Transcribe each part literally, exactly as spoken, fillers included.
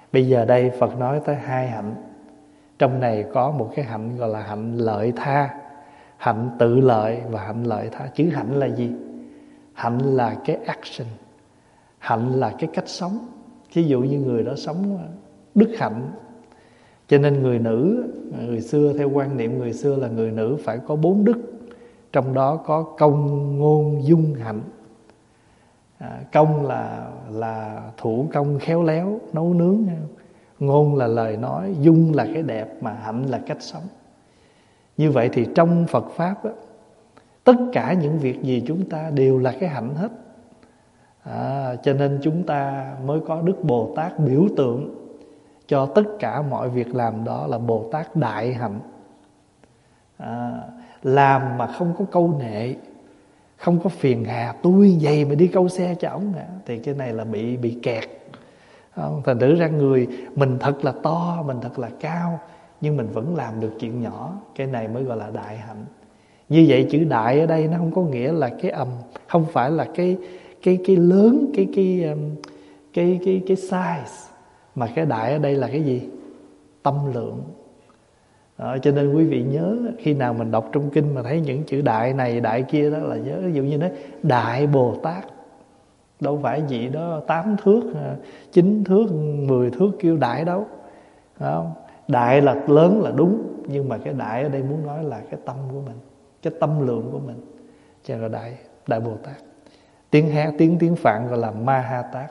Bây giờ đây Phật nói tới hai hạnh. Trong này có một cái hạnh gọi là hạnh lợi tha, hạnh tự lợi và hạnh lợi tha. Chữ hạnh là gì? Hạnh là cái action, hạnh là cái cách sống. Ví dụ như người đó sống đức hạnh. Cho nên người nữ, người xưa theo quan niệm người xưa là người nữ phải có bốn đức. Trong đó có công, ngôn, dung, hạnh. à, Công là là thủ công khéo léo, nấu nướng. Ngôn là lời nói, dung là cái đẹp, mà hạnh là cách sống. Như vậy thì trong Phật Pháp đó, tất cả những việc gì chúng ta đều là cái hạnh hết. à, Cho nên chúng ta mới có Đức Bồ Tát biểu tượng cho tất cả mọi việc làm đó là Bồ Tát đại hạnh. à, Làm mà không có câu nệ, không có phiền hà, tôi vậy mà đi câu xe cho ổng hả? Thì cái này là bị bị kẹt. Thành thử ra người mình thật là to, mình thật là cao, nhưng mình vẫn làm được chuyện nhỏ. Cái này mới gọi là đại hạnh. Như vậy chữ đại ở đây nó không có nghĩa là cái ầm, không phải là cái cái cái lớn, cái cái cái cái cái size, mà cái đại ở đây là cái gì? Tâm lượng. Đó, cho nên quý vị nhớ khi nào mình đọc trong kinh mà thấy những chữ đại này đại kia đó là nhớ, ví dụ như nói Đại Bồ Tát, đâu phải gì đó tám thước, chín thước, mười thước kêu đại đâu. Không? Đại là lớn là đúng, nhưng mà cái đại ở đây muốn nói là cái tâm của mình, cái tâm lượng của mình. Cho nên là đại, đại Bồ Tát. Tiếng Hán, tiếng tiếng Phạn gọi là Ma Ha Tát.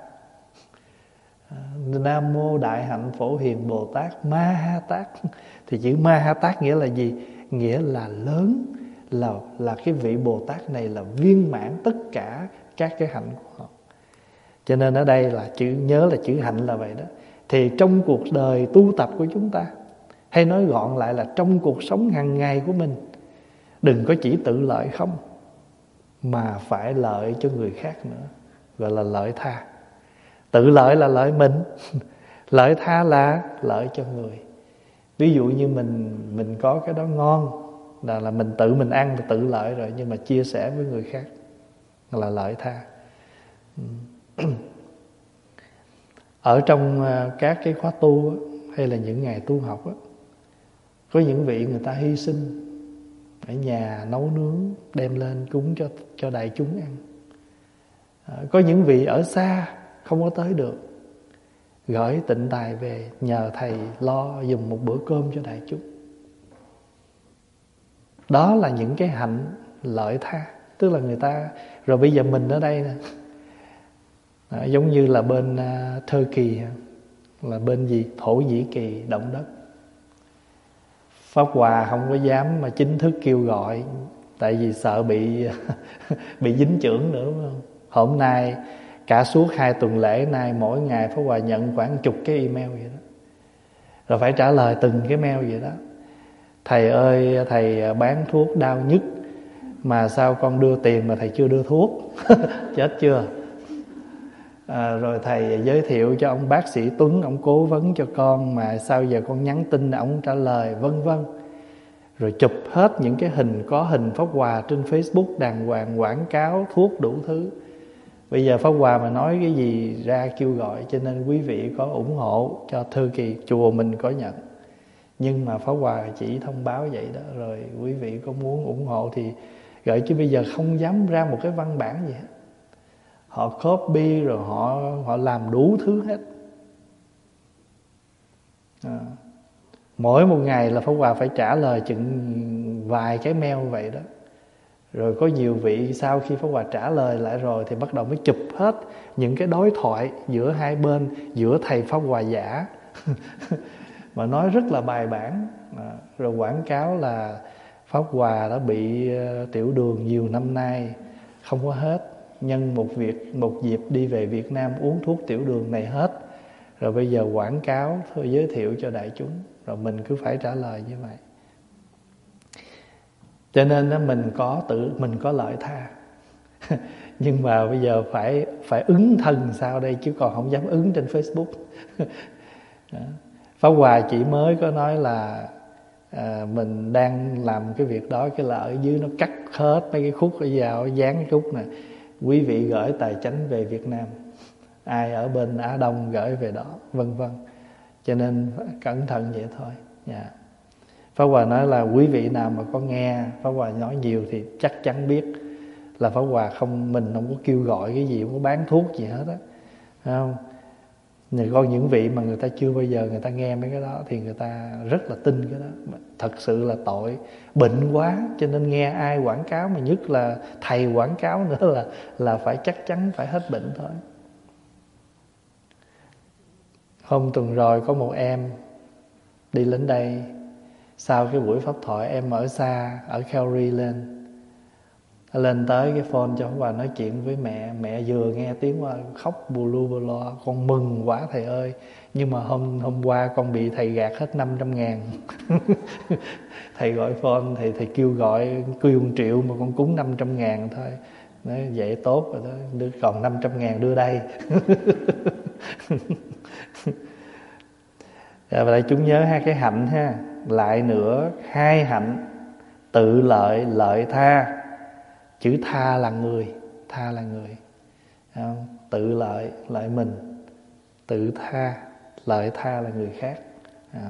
Nam mô Đại Hạnh Phổ Hiền Bồ Tát Ma Ha Tát. Thì chữ Ma Ha Tát nghĩa là gì? Nghĩa là lớn, là là cái vị Bồ Tát này là viên mãn tất cả các cái hạnh của họ. Cho nên ở đây là chữ, nhớ là chữ hạnh là vậy đó. Thì trong cuộc đời tu tập của chúng ta, hay nói gọn lại là trong cuộc sống hàng ngày của mình, đừng có chỉ tự lợi không, mà phải lợi cho người khác nữa, gọi là lợi tha. Tự lợi là lợi mình, lợi tha là lợi cho người. Ví dụ như mình mình có cái đó ngon, là là mình tự mình ăn là tự lợi rồi, nhưng mà chia sẻ với người khác là lợi tha. Ở trong các cái khóa tu hay là những ngày tu học á, có những vị người ta hy sinh ở nhà nấu nướng đem lên cúng cho cho đại chúng ăn. Có những vị ở xa không có tới được, gửi tịnh tài về nhờ thầy lo dùng một bữa cơm cho đại chúng. Đó là những cái hạnh lợi tha. Tức là người ta, rồi bây giờ mình ở đây nè, à, giống như là bên uh, Turkey, là bên gì? Thổ Nhĩ Kỳ động đất. Pháp Hòa không có dám mà chính thức kêu gọi, tại vì sợ bị bị dính chưởng nữa, đúng không? Hôm nay cả suốt hai tuần lễ nay, mỗi ngày Pháp Hòa nhận khoảng chục cái email vậy đó, rồi phải trả lời từng cái mail vậy đó. Thầy ơi, thầy bán thuốc đau nhức mà sao con đưa tiền mà thầy chưa đưa thuốc? Chết chưa? À, rồi thầy giới thiệu cho ông bác sĩ Tuấn, ông cố vấn cho con mà sao giờ con nhắn tin ông không trả lời, vân vân. Rồi chụp hết những cái hình, có hình Pháp Hòa trên Facebook đàng hoàng, quảng cáo thuốc đủ thứ. Bây giờ Pháp Hòa mà nói cái gì ra kêu gọi, cho nên quý vị có ủng hộ cho Thư Kỳ, chùa mình có nhận. Nhưng mà Pháp Hòa chỉ thông báo vậy đó, rồi quý vị có muốn ủng hộ thì gửi, chứ bây giờ không dám ra một cái văn bản gì hết. Họ copy rồi họ họ làm đủ thứ hết. À, mỗi một ngày là Pháp Hòa phải trả lời chừng vài cái mail vậy đó. Rồi có nhiều vị sau khi Pháp Hòa trả lời lại rồi thì bắt đầu mới chụp hết những cái đối thoại giữa hai bên, giữa thầy Pháp Hòa giả mà nói rất là bài bản. À, rồi quảng cáo là Pháp Hòa đã bị uh, tiểu đường nhiều năm nay không có hết, nhân một việc một dịp đi về Việt Nam uống thuốc tiểu đường này hết, rồi bây giờ quảng cáo thôi, giới thiệu cho đại chúng, rồi mình cứ phải trả lời như vậy. Cho nên đó, mình có tự mình có lợi tha nhưng mà bây giờ phải phải ứng thân sao đây, chứ còn không dám ứng trên Facebook. Pháp Hòa chỉ mới có nói là à, mình đang làm cái việc đó, cái là ở dưới nó cắt hết mấy cái khúc ở vào, dán cái khúc nè, quý vị gửi tài chánh về Việt Nam, ai ở bên Á Đông gửi về đó, vân vân. Cho nên cẩn thận vậy thôi. Yeah. Pháp Hòa nói là quý vị nào mà có nghe Pháp Hòa nói nhiều thì chắc chắn biết là Pháp Hòa không, mình không có kêu gọi cái gì, không có bán thuốc gì hết á, không? Nhưng có những vị mà người ta chưa bao giờ người ta nghe mấy cái đó thì người ta rất là tin cái đó. Thật sự là tội, bệnh quá cho nên nghe ai quảng cáo, mà nhất là thầy quảng cáo nữa là là phải chắc chắn phải hết bệnh thôi. Hôm tuần rồi có một em đi đến đây, sau cái buổi pháp thoại, em ở xa, ở Calgary lên lên tới cái phone cho Pháp Hòa nói chuyện với mẹ. Mẹ vừa nghe tiếng qua khóc bù lu bù loa, con mừng quá thầy ơi, nhưng mà hôm hôm qua con bị thầy gạt hết năm trăm ngàn. Thầy gọi phone, thầy thầy kêu gọi kêu một triệu mà con cúng năm trăm ngàn thôi. Nói vậy tốt rồi đó, đưa còn năm trăm ngàn đưa đây. Và đây chúng nhớ hai cái hạnh ha. Lại nữa, hai hạnh: tự lợi, lợi tha. Chữ tha là người, tha là người, không? Tự lợi, lợi mình. Tự tha, lợi tha là người khác, không?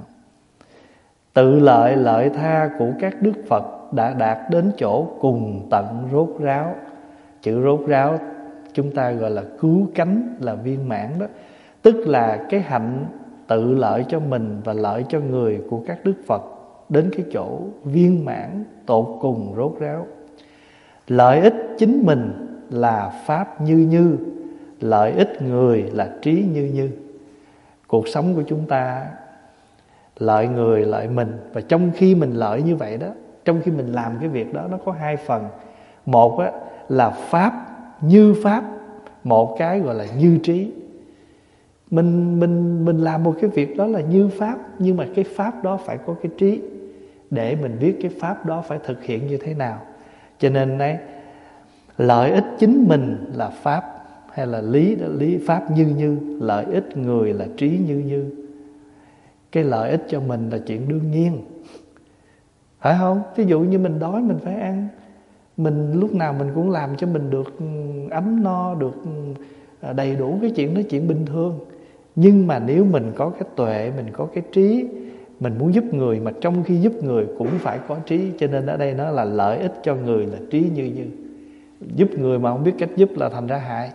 Tự lợi, lợi tha của các đức Phật đã đạt đến chỗ cùng tận rốt ráo. Chữ rốt ráo chúng ta gọi là cứu cánh, là viên mãn đó. Tức là cái hạnh tự lợi cho mình và lợi cho người của các đức Phật đến cái chỗ viên mãn tột cùng rốt ráo. Lợi ích chính mình là pháp như như, lợi ích người là trí như như. Cuộc sống của chúng ta lợi người, lợi mình. Và trong khi mình lợi như vậy đó, trong khi mình làm cái việc đó, nó có hai phần. Một á, là pháp như pháp, một cái gọi là như trí. Mình, mình, mình làm một cái việc đó là như pháp, nhưng mà cái pháp đó phải có cái trí để mình biết cái pháp đó phải thực hiện như thế nào. Cho nên đấy, lợi ích chính mình là pháp, hay là lý đó, lý pháp như như, lợi ích người là trí như như. Cái lợi ích cho mình là chuyện đương nhiên, phải không? Ví dụ như mình đói mình phải ăn, mình lúc nào mình cũng làm cho mình được ấm no, được đầy đủ, cái chuyện đó chuyện bình thường. Nhưng mà nếu mình có cái tuệ, mình có cái trí, mình muốn giúp người, mà trong khi giúp người cũng phải có trí. Cho nên ở đây nó là lợi ích cho người là trí như như. Giúp người mà không biết cách giúp là thành ra hại.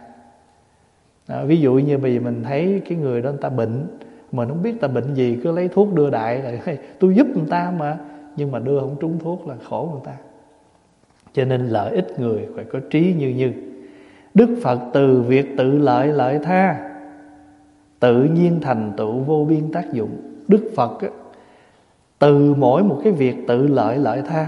À, ví dụ như bây giờ mình thấy cái người đó người ta bệnh, mà không biết người ta bệnh gì, cứ lấy thuốc đưa đại là hey, tôi giúp người ta mà, nhưng mà đưa không trúng thuốc là khổ người ta. Cho nên lợi ích người phải có trí như như. Đức Phật từ việc tự lợi lợi tha tự nhiên thành tựu vô biên tác dụng. Đức Phật á, từ mỗi một cái việc tự lợi lợi tha,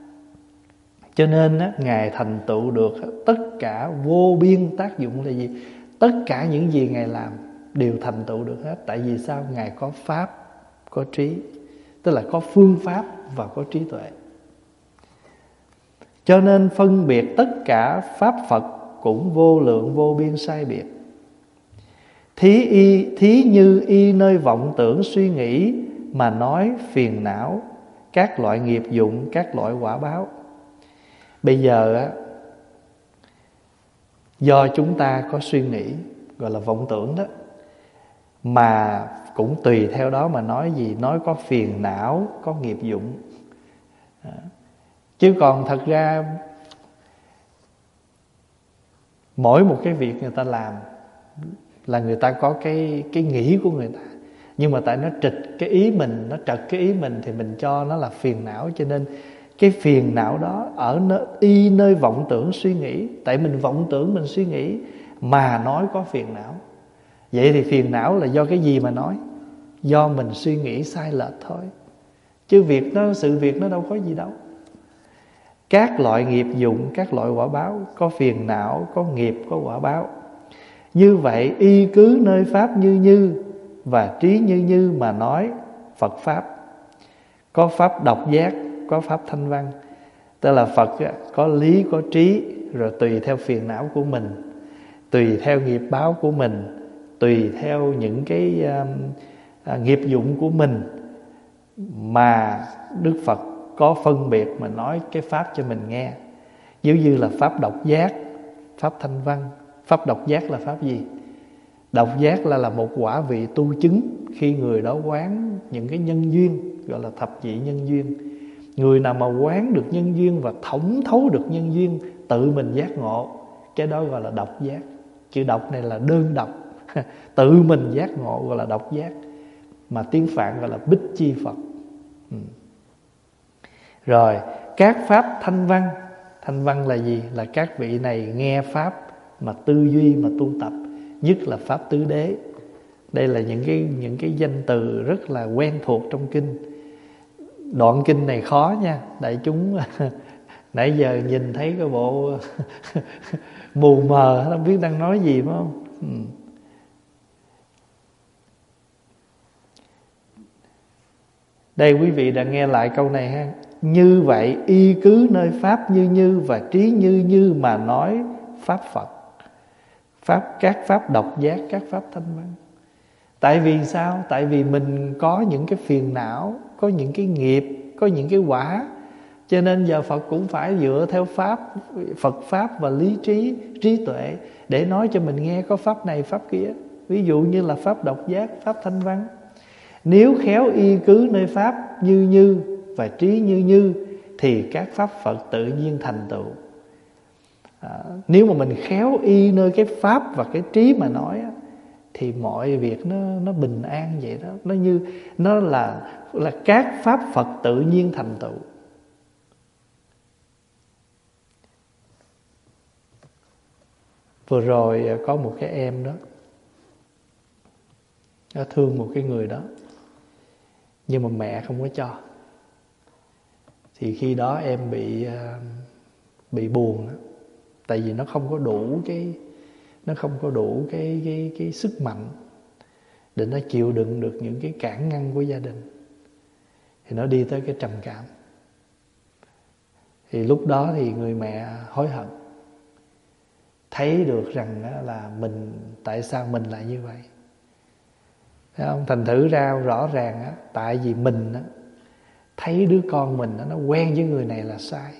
cho nên á, Ngài thành tựu được tất cả vô biên tác dụng là gì? Tất cả những gì Ngài làm đều thành tựu được hết. Tại vì sao? Ngài có pháp, có trí. Tức là có phương pháp và có trí tuệ. Cho nên phân biệt tất cả pháp Phật cũng vô lượng vô biên sai biệt. Thí, y, thí như y nơi vọng tưởng suy nghĩ mà nói phiền não, các loại nghiệp dụng, các loại quả báo. Bây giờ á, do chúng ta có suy nghĩ, gọi là vọng tưởng đó, mà cũng tùy theo đó mà nói gì, nói có phiền não, có nghiệp dụng. Chứ còn thật ra mỗi một cái việc người ta làm là người ta có cái, cái nghĩ của người ta. Nhưng mà tại nó trịch cái ý mình, nó trật cái ý mình thì mình cho nó là phiền não. Cho nên cái phiền não đó ở nơi, y nơi vọng tưởng suy nghĩ. Tại mình vọng tưởng mình suy nghĩ mà nói có phiền não. Vậy thì phiền não là do cái gì mà nói? Do mình suy nghĩ sai lệch thôi. Chứ việc nó, sự việc nó đâu có gì đâu. Các loại nghiệp dụng, các loại quả báo, có phiền não, có nghiệp, có quả báo. Như vậy y cứ nơi pháp như như và trí như như mà nói Phật Pháp. Có pháp độc giác, có pháp thanh văn. Tức là Phật có lý, có trí, rồi tùy theo phiền não của mình, tùy theo nghiệp báo của mình, tùy theo những cái uh, nghiệp dụng của mình mà Đức Phật có phân biệt mà nói cái pháp cho mình nghe. Giống như là pháp độc giác, pháp thanh văn. Pháp độc giác là pháp gì? Độc giác là là một quả vị tu chứng khi người đó quán những cái nhân duyên, gọi là thập nhị nhân duyên. Người nào mà quán được nhân duyên và thấu thấu được nhân duyên, tự mình giác ngộ, cái đó gọi là độc giác. Chữ độc này là đơn độc. Tự mình giác ngộ gọi là độc giác, mà tiếng Phạn gọi là bích chi Phật. ừ. Rồi các pháp thanh văn. Thanh văn là gì? Là các vị này nghe pháp mà tư duy, mà tu tập, nhất là pháp tứ đế. Đây là những cái những cái danh từ rất là quen thuộc trong kinh. Đoạn kinh này khó nha đại chúng. Nãy giờ nhìn thấy cái bộ mù mờ, không biết đang nói gì phải không? ừ. Đây quý vị đã nghe lại câu này ha. Như vậy y cứ nơi pháp như như và trí như như mà nói pháp Phật. Pháp, các pháp độc giác, các pháp thanh văn. Tại vì sao? Tại vì mình có những cái phiền não, có những cái nghiệp, có những cái quả, cho nên giờ Phật cũng phải dựa theo pháp, Phật pháp và lý trí, trí tuệ để nói cho mình nghe có pháp này pháp kia. Ví dụ như là pháp độc giác, pháp thanh văn. Nếu khéo y cứ nơi pháp như như và trí như như thì các pháp Phật tự nhiên thành tựu. À, nếu mà mình khéo y nơi cái pháp và cái trí mà nói á, thì mọi việc nó nó bình an vậy đó. Nó như nó là là các pháp Phật tự nhiên thành tựu. Vừa rồi có một cái em đó, nó thương một cái người đó, nhưng mà mẹ không có cho. Thì khi đó em bị bị buồn đó. Tại vì nó không có đủ cái nó không có đủ cái cái cái sức mạnh để nó chịu đựng được những cái cản ngăn của gia đình. Thì nó đi tới cái trầm cảm. Thì lúc đó thì người mẹ hối hận, thấy được rằng là mình, tại sao mình lại như vậy. Thấy không? Thành thử ra rõ ràng á, tại vì mình á, thấy đứa con mình á, nó quen với người này là sai.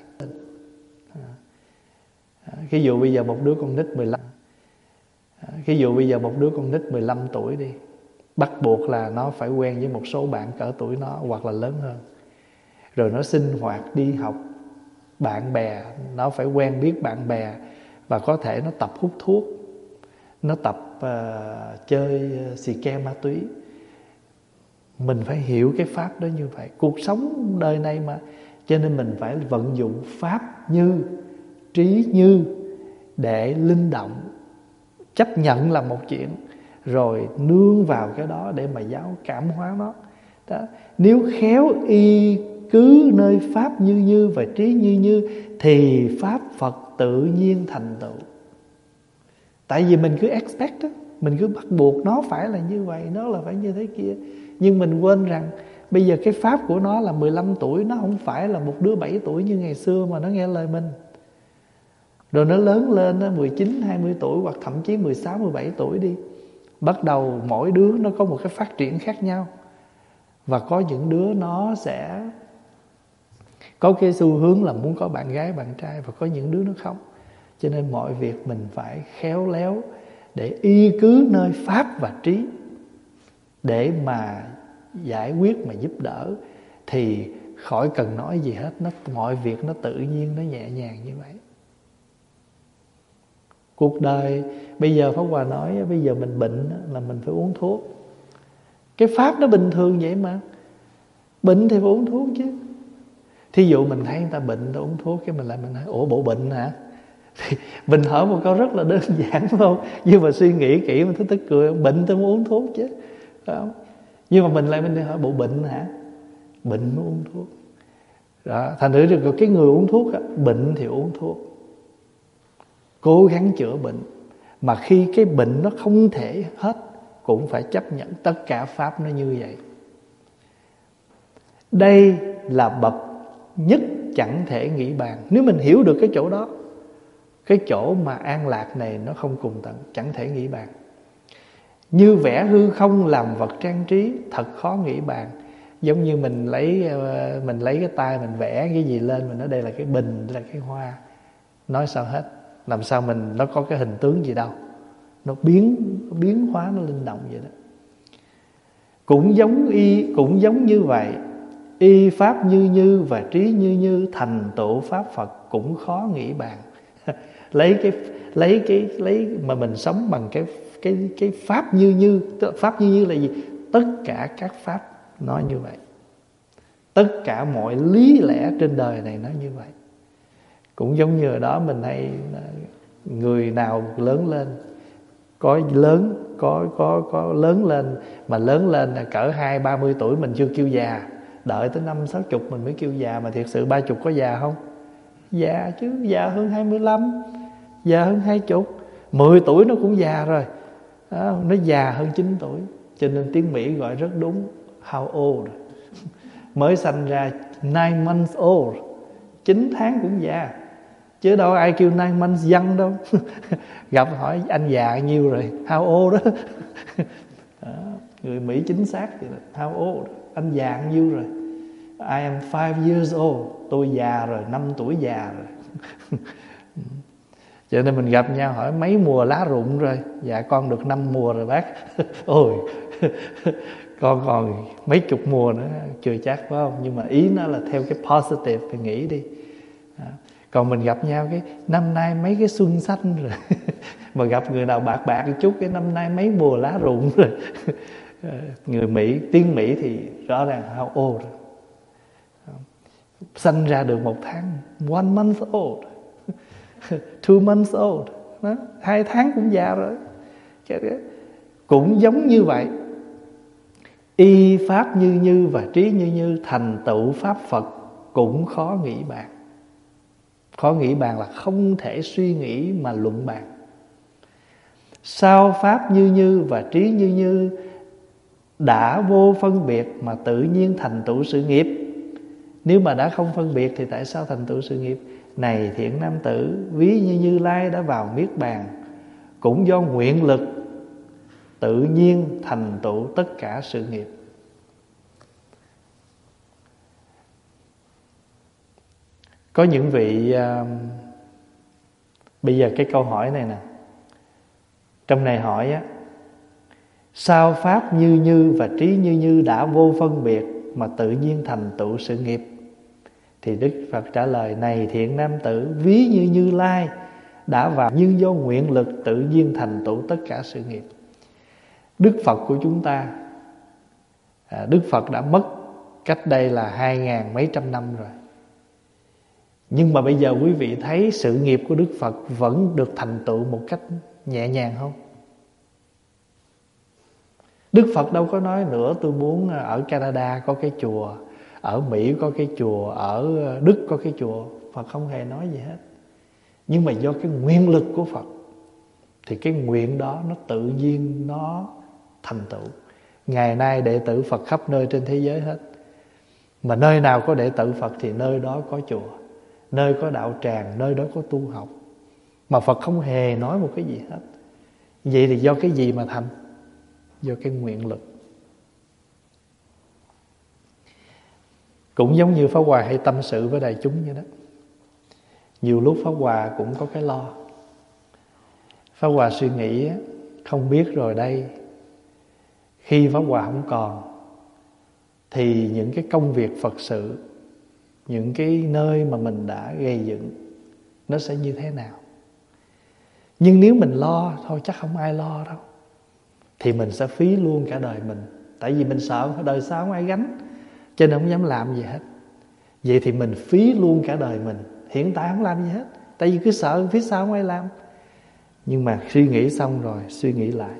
Ví dụ bây giờ một đứa con nít mười lăm Ví dụ bây giờ một đứa con nít mười lăm tuổi đi, bắt buộc là nó phải quen với một số bạn cỡ tuổi nó hoặc là lớn hơn. Rồi nó sinh hoạt, đi học, bạn bè, nó phải quen biết bạn bè. Và có thể nó tập hút thuốc, nó tập uh, chơi xì ke ma túy. Mình phải hiểu cái pháp đó như vậy. Cuộc sống đời này mà, cho nên mình phải vận dụng pháp như, trí như để linh động, chấp nhận là một chuyện, rồi nương vào cái đó để mà giáo cảm hóa nó đó. Nếu khéo y cứ nơi pháp như như và trí như như thì pháp Phật tự nhiên thành tựu. Tại vì mình cứ expect đó, mình cứ bắt buộc nó phải là như vậy, nó là phải như thế kia. Nhưng mình quên rằng bây giờ cái pháp của nó là mười lăm tuổi, nó không phải là một đứa bảy tuổi như ngày xưa mà nó nghe lời mình. Rồi nó lớn lên mười chín, hai mươi tuổi hoặc thậm chí mười sáu, mười bảy tuổi đi. Bắt đầu mỗi đứa nó có một cái phát triển khác nhau. Và có những đứa nó sẽ có cái xu hướng là muốn có bạn gái, bạn trai, và có những đứa nó không. Cho nên mọi việc mình phải khéo léo để y cứ nơi pháp và trí để mà giải quyết, mà giúp đỡ. Thì khỏi cần nói gì hết, nó mọi việc nó tự nhiên, nó nhẹ nhàng như vậy. Cuộc đời bây giờ Pháp Hòa nói, bây giờ mình bệnh là mình phải uống thuốc. Cái pháp nó bình thường vậy mà. Bệnh thì phải uống thuốc chứ. Thí dụ mình thấy người ta bệnh, ta uống thuốc, cái mình lại mình nói ủa bộ bệnh hả? Thì mình hỏi một câu rất là đơn giản phải không? Nhưng mà suy nghĩ kỹ mình thấy tức cười. Bệnh tôi muốn uống thuốc chứ, phải không? Nhưng mà mình lại mình đi hỏi bộ bệnh hả? Bệnh mới uống thuốc đó. Thành thử được cái người uống thuốc á, bệnh thì uống thuốc, cố gắng chữa bệnh. Mà khi cái bệnh nó không thể hết, cũng phải chấp nhận tất cả pháp nó như vậy. Đây là bậc nhất chẳng thể nghĩ bàn. Nếu mình hiểu được cái chỗ đó, cái chỗ mà an lạc này nó không cùng tận, chẳng thể nghĩ bàn. Như vẽ hư không làm vật trang trí, thật khó nghĩ bàn. Giống như mình lấy mình lấy cái tay mình vẽ cái gì lên, mình nói đây là cái bình, đây là cái hoa, nói sao hết. Làm sao mình nó có cái hình tướng gì đâu, nó biến nó biến hóa, nó linh động vậy đó. Cũng giống y cũng giống như vậy, y pháp như như và trí như như, thành tựu pháp Phật cũng khó nghĩ bàn. lấy cái lấy cái lấy mà mình sống bằng cái cái cái pháp như như. Pháp như như là gì? Tất cả các pháp nói như vậy, tất cả mọi lý lẽ trên đời này nói như vậy. Cũng giống như ở đó mình hay, người nào lớn lên, có lớn có có có lớn lên mà lớn lên là cỡ hai ba mươi tuổi mình chưa kêu già, đợi tới năm sáu chục mình mới kêu già. Mà thiệt sự ba chục có già không? Già chứ, già hơn hai mươi lăm, già hơn hai chục, mười tuổi nó cũng già rồi đó, nó già hơn chín tuổi. Cho nên tiếng Mỹ gọi rất đúng, how old. Mới sanh ra nine months old, chín tháng cũng già, chứ đâu ai kêu nine months young đâu. Gặp hỏi anh già nhiêu rồi, how old đó. Đó, người Mỹ chính xác vậy đó, how old, anh già nhiêu rồi. I am five years old, tôi già rồi, năm tuổi già rồi. Cho nên mình gặp nhau hỏi mấy mùa lá rụng rồi? Dạ con được năm mùa rồi bác. Ôi, con còn mấy chục mùa nữa, chưa chắc phải không? Nhưng mà ý nó là theo cái positive, phải nghĩ đi. Đó. Còn mình gặp nhau cái năm nay mấy cái xuân xanh rồi. Mà gặp người nào bạc bạc một chút cái năm nay mấy mùa lá rụng rồi. Người Mỹ, tiếng Mỹ thì rõ ràng how old. Sanh ra được một tháng, one month old, two months old, đó, hai tháng cũng già rồi. Cũng giống như vậy, y pháp như như và trí như như, thành tựu pháp Phật cũng khó nghĩ bàn. Khó nghĩ bàn là không thể suy nghĩ mà luận bàn. Sao pháp như như và trí như như đã vô phân biệt mà tự nhiên thành tựu sự nghiệp? Nếu mà đã không phân biệt thì tại sao thành tựu sự nghiệp? Này thiện nam tử, ví như Như Lai đã vào niết bàn, cũng do nguyện lực tự nhiên thành tựu tất cả sự nghiệp. Có những vị uh, bây giờ cái câu hỏi này nè, trong này hỏi á, sao pháp như như và trí như như đã vô phân biệt mà tự nhiên thành tựu sự nghiệp? Thì Đức Phật trả lời, này thiện nam tử, ví như Như Lai đã vào, nhưng do nguyện lực tự nhiên thành tựu tất cả sự nghiệp. Đức Phật của chúng ta, à, Đức Phật đã mất cách đây là hai ngàn mấy trăm năm rồi. Nhưng mà bây giờ quý vị thấy sự nghiệp của Đức Phật vẫn được thành tựu một cách nhẹ nhàng không? Đức Phật đâu có nói nữa tôi muốn ở Canada có cái chùa, ở Mỹ có cái chùa, ở Đức có cái chùa. Phật không hề nói gì hết. Nhưng mà do cái nguyện lực của Phật thì cái nguyện đó nó tự nhiên nó thành tựu. Ngày nay đệ tử Phật khắp nơi trên thế giới hết. Mà nơi nào có đệ tử Phật thì nơi đó có chùa, nơi có đạo tràng, nơi đó có tu học. Mà Phật không hề nói một cái gì hết. Vậy thì do cái gì mà thành? Do cái nguyện lực. Cũng giống như Pháp Hòa hay tâm sự với đại chúng vậy đó. Nhiều lúc Pháp Hòa cũng có cái lo. Pháp Hòa suy nghĩ, không biết rồi đây, khi Pháp Hòa không còn thì những cái công việc Phật sự, những cái nơi mà mình đã gây dựng, nó sẽ như thế nào? Nhưng nếu mình lo, thôi chắc không ai lo đâu, thì mình sẽ phí luôn cả đời mình. Tại vì mình sợ đời sau không ai gánh, cho nên không dám làm gì hết. Vậy thì mình phí luôn cả đời mình. Hiện tại không làm gì hết, tại vì cứ sợ phía sau không ai làm. Nhưng mà suy nghĩ xong rồi, suy nghĩ lại,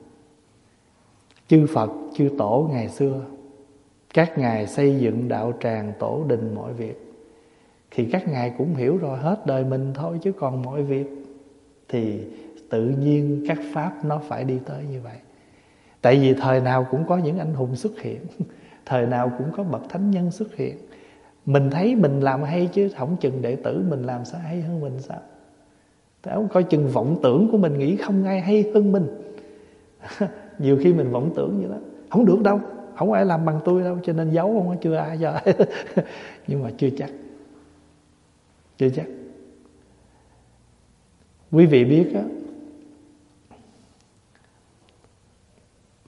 chư Phật, chư Tổ ngày xưa, các ngài xây dựng đạo tràng, tổ đình mọi việc, thì các ngài cũng hiểu rồi, hết đời mình thôi. Chứ còn mọi việc thì tự nhiên các pháp nó phải đi tới như vậy. Tại vì thời nào cũng có những anh hùng xuất hiện, thời nào cũng có bậc thánh nhân xuất hiện. Mình thấy mình làm hay chứ không chừng đệ tử mình làm sao hay hơn mình sao? Không coi chừng vọng tưởng của mình nghĩ không ai hay hơn mình. Nhiều khi mình vọng tưởng vậy đó, không được đâu, không ai làm bằng tôi đâu, cho nên giấu không, chưa ai cho. Nhưng mà chưa chắc, chưa chắc. Quý vị biết á,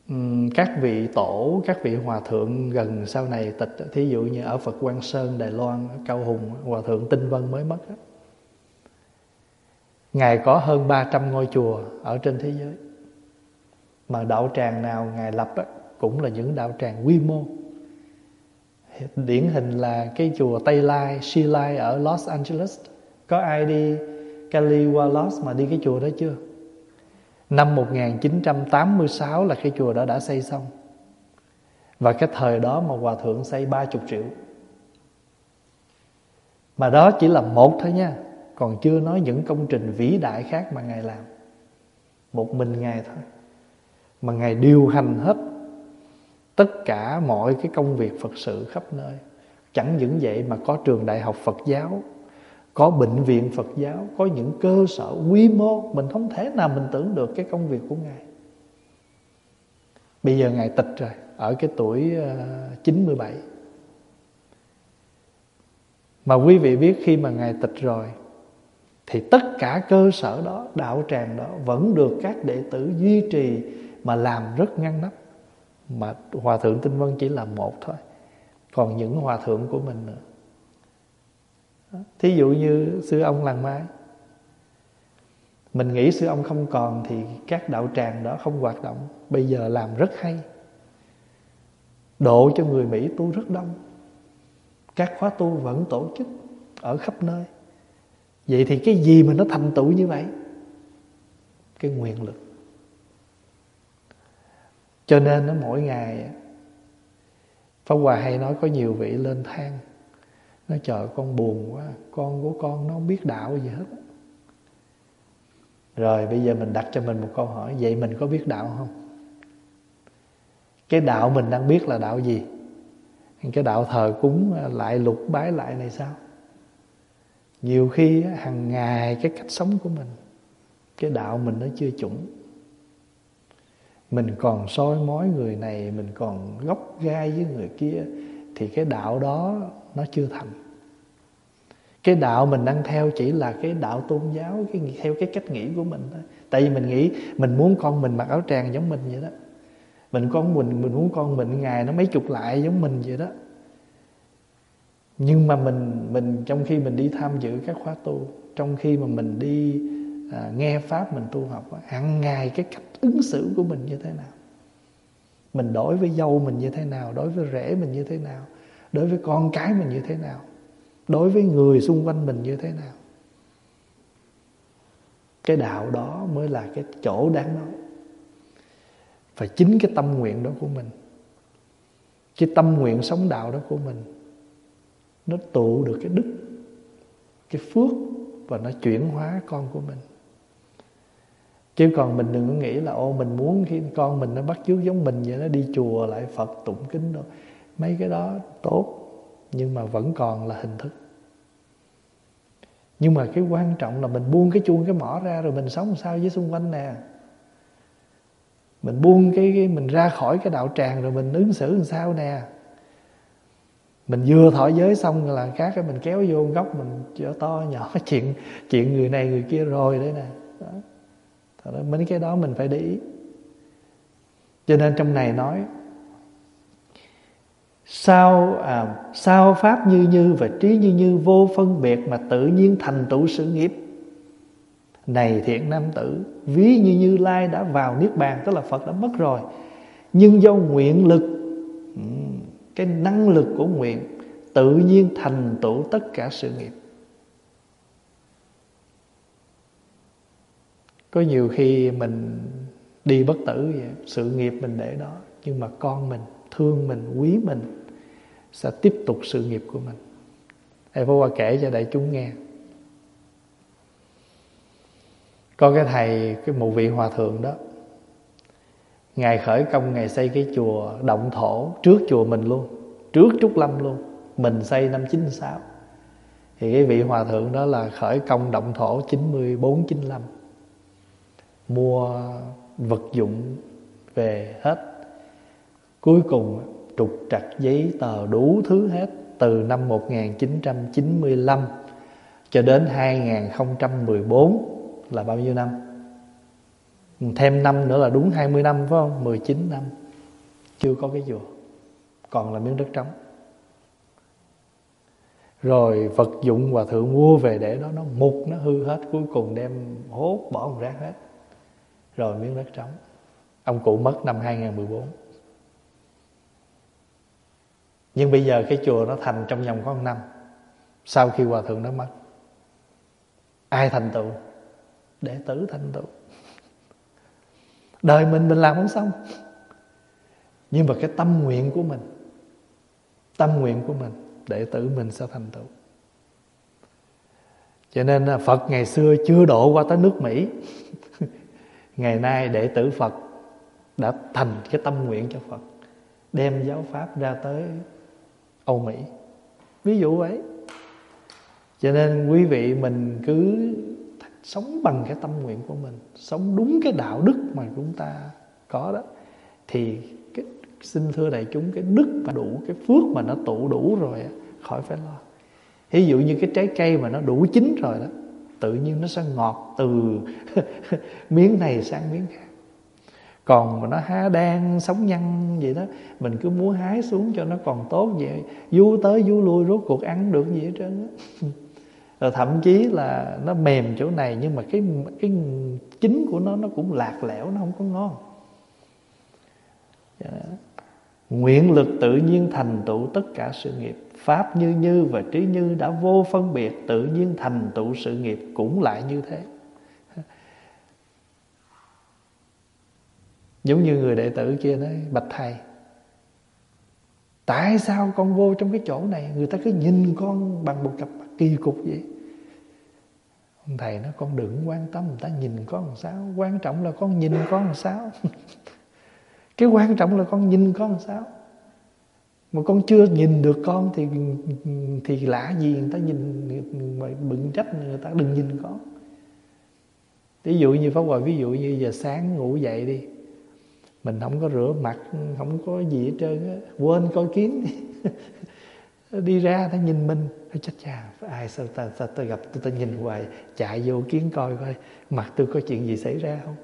các vị tổ, các vị hòa thượng gần sau này tịch, thí dụ như ở Phật Quang Sơn, Đài Loan, Cao Hùng, hòa thượng Tinh Vân mới mất đó. Ngài có hơn ba trăm ngôi chùa ở trên thế giới, mà đạo tràng nào Ngài lập đó, cũng là những đạo tràng quy mô. Điển hình là cái chùa Tây Lai, Si Lai ở Los Angeles. Có ai đi Cali qua Los mà đi cái chùa đó chưa? Năm một nghìn chín trăm tám mươi sáu là cái chùa đó đã xây xong. Và cái thời đó mà hòa thượng xây ba mươi triệu. Mà đó chỉ là một thôi nha, còn chưa nói những công trình vĩ đại khác mà Ngài làm. Một mình Ngài thôi, mà Ngài điều hành hết tất cả mọi cái công việc Phật sự khắp nơi. Chẳng những vậy mà có trường đại học Phật giáo, có bệnh viện Phật giáo, có những cơ sở quy mô. Mình không thể nào mình tưởng được cái công việc của Ngài. Bây giờ Ngài tịch rồi, ở cái tuổi chín mươi bảy. Mà quý vị biết khi mà Ngài tịch rồi thì tất cả cơ sở đó, đạo tràng đó vẫn được các đệ tử duy trì mà làm rất ngăn nắp. Mà hòa thượng Tinh Vân chỉ là một thôi, còn những hòa thượng của mình nữa. Thí dụ như sư ông Làng Mai, mình nghĩ sư ông không còn thì các đạo tràng đó không hoạt động. Bây giờ làm rất hay, độ cho người Mỹ tu rất đông, các khóa tu vẫn tổ chức ở khắp nơi. Vậy thì cái gì mà nó thành tựu như vậy? Cái nguyện lực. Cho nên nó mỗi ngày Pháp Hòa hay nói có nhiều vị lên than, nói trời con buồn quá, con của con nó không biết đạo gì hết. Rồi bây giờ mình đặt cho mình một câu hỏi, vậy mình có biết đạo không? Cái đạo mình đang biết là đạo gì? Cái đạo thờ cúng lại lục bái lại này sao? Nhiều khi hàng ngày cái cách sống của mình, cái đạo mình nó chưa chuẩn. Mình còn soi mói người này, mình còn gốc gai với người kia, thì cái đạo đó nó chưa thành. Cái đạo mình đang theo chỉ là cái đạo tôn giáo, cái theo cái cách nghĩ của mình thôi. Tại vì mình nghĩ mình muốn con mình mặc áo tràng giống mình vậy đó. Mình con mình mình muốn con mình ngày nó mấy chục lại giống mình vậy đó. Nhưng mà mình mình trong khi mình đi tham dự các khóa tu, trong khi mà mình đi à, nghe pháp mình tu học, hàng ngày cái cách ứng xử của mình như thế nào, mình đối với dâu mình như thế nào, đối với rể mình như thế nào, đối với con cái mình như thế nào, đối với người xung quanh mình như thế nào. Cái đạo đó mới là cái chỗ đáng nói. Và chính cái tâm nguyện đó của mình, cái tâm nguyện sống đạo đó của mình, nó tụ được cái đức, cái phước, và nó chuyển hóa con của mình. Chứ còn mình đừng có nghĩ là ô mình muốn khi con mình nó bắt chước giống mình vậy, nó đi chùa lại Phật tụng kinh đâu. Mấy cái đó tốt, nhưng mà vẫn còn là hình thức. Nhưng mà cái quan trọng là mình buông cái chuông cái mỏ ra, rồi mình sống làm sao với xung quanh nè. Mình buông cái, cái mình ra khỏi cái đạo tràng, rồi mình ứng xử làm sao nè. Mình vừa thọ giới xong là khác cái mình kéo vô góc, mình chở to nhỏ chuyện chuyện người này người kia rồi đấy nè. Đó. Thật ra mấy cái đó mình phải để ý. Cho nên trong này nói sao à, sao pháp như như và trí như như vô phân biệt mà tự nhiên thành tựu sự nghiệp. Này thiện nam tử, ví như Như Lai đã vào niết bàn, tức là Phật đã mất rồi, nhưng do nguyện lực, cái năng lực của nguyện, tự nhiên thành tựu tất cả sự nghiệp. Có nhiều khi mình đi bất tử vậy, sự nghiệp mình để đó, nhưng mà con mình thương mình, quý mình sẽ tiếp tục sự nghiệp của mình. Thầy Pháp Hòa kể cho đại chúng nghe. Có cái thầy, cái một vị hòa thượng đó, Ngài khởi công, Ngài xây cái chùa động thổ trước chùa mình luôn, trước Trúc Lâm luôn. Mình xây năm chín sáu. Thì cái vị hòa thượng đó là khởi công động thổ chín mươi bốn, chín mươi lăm. Mua vật dụng về hết. Cuối cùng trục trặc giấy tờ đủ thứ hết. Từ năm một nghìn chín trăm chín mươi lăm cho đến hai nghìn không trăm mười bốn là bao nhiêu năm? Thêm năm nữa là đúng hai mươi năm phải không? mười chín năm chưa có cái chùa, còn là miếng đất trống. Rồi vật dụng hòa thượng mua về để đó nó mục, nó hư hết, cuối cùng đem hốt bỏ một rác hết. Rồi miếng đất trống. Ông cụ mất năm hai không một bốn. Nhưng bây giờ cái chùa nó thành trong vòng có một năm sau khi hòa thượng nó mất. Ai thành tựu? Đệ tử thành tựu. Đời mình mình làm không xong, nhưng mà cái tâm nguyện của mình, tâm nguyện của mình, đệ tử mình sẽ thành tựu. Cho nên Phật ngày xưa chưa độ qua tới nước Mỹ. Ngày nay đệ tử Phật đã thành cái tâm nguyện cho Phật, đem giáo pháp ra tới Âu Mỹ, ví dụ vậy. Cho nên quý vị mình cứ sống bằng cái tâm nguyện của mình, sống đúng cái đạo đức mà chúng ta có đó, thì cái, xin thưa đại chúng, cái đức mà đủ, cái phước mà nó tụ đủ rồi, khỏi phải lo. Ví dụ như cái trái cây mà nó đủ chín rồi đó, tự nhiên nó sẽ ngọt từ miếng này sang miếng khác. Còn mà nó há đang sống nhăn vậy đó, mình cứ muốn hái xuống cho nó còn tốt vậy, vú tới vú lui rốt cuộc ăn được gì hết trơn á. Rồi thậm chí là nó mềm chỗ này, nhưng mà cái cái chính của nó nó cũng lạc lẽo, nó không có ngon. Nguyện lực tự nhiên thành tựu tất cả sự nghiệp. Pháp như như và trí như đã vô phân biệt, tự nhiên thành tựu sự nghiệp cũng lại như thế. Giống như người đệ tử kia nói: bạch thầy, tại sao con vô trong cái chỗ này người ta cứ nhìn con bằng một cặp mắt kỳ cục vậy? Thầy nói: con đừng quan tâm người ta nhìn con làm sao, quan trọng là con nhìn con làm sao. Cái quan trọng là con nhìn con làm sao. Mà con chưa nhìn được con thì thì lạ gì người ta nhìn mà bựng trách người ta đừng nhìn con. Ví dụ như Pháp Hòa, ví dụ như giờ sáng ngủ dậy đi, mình không có rửa mặt, không có gì hết trơn á, quên coi kiến đi. Đi ra ta nhìn mình, chết cha, ai sao ta, ta, ta gặp tôi, ta nhìn hoài, chạy vô kiến coi coi mặt tôi có chuyện gì xảy ra không.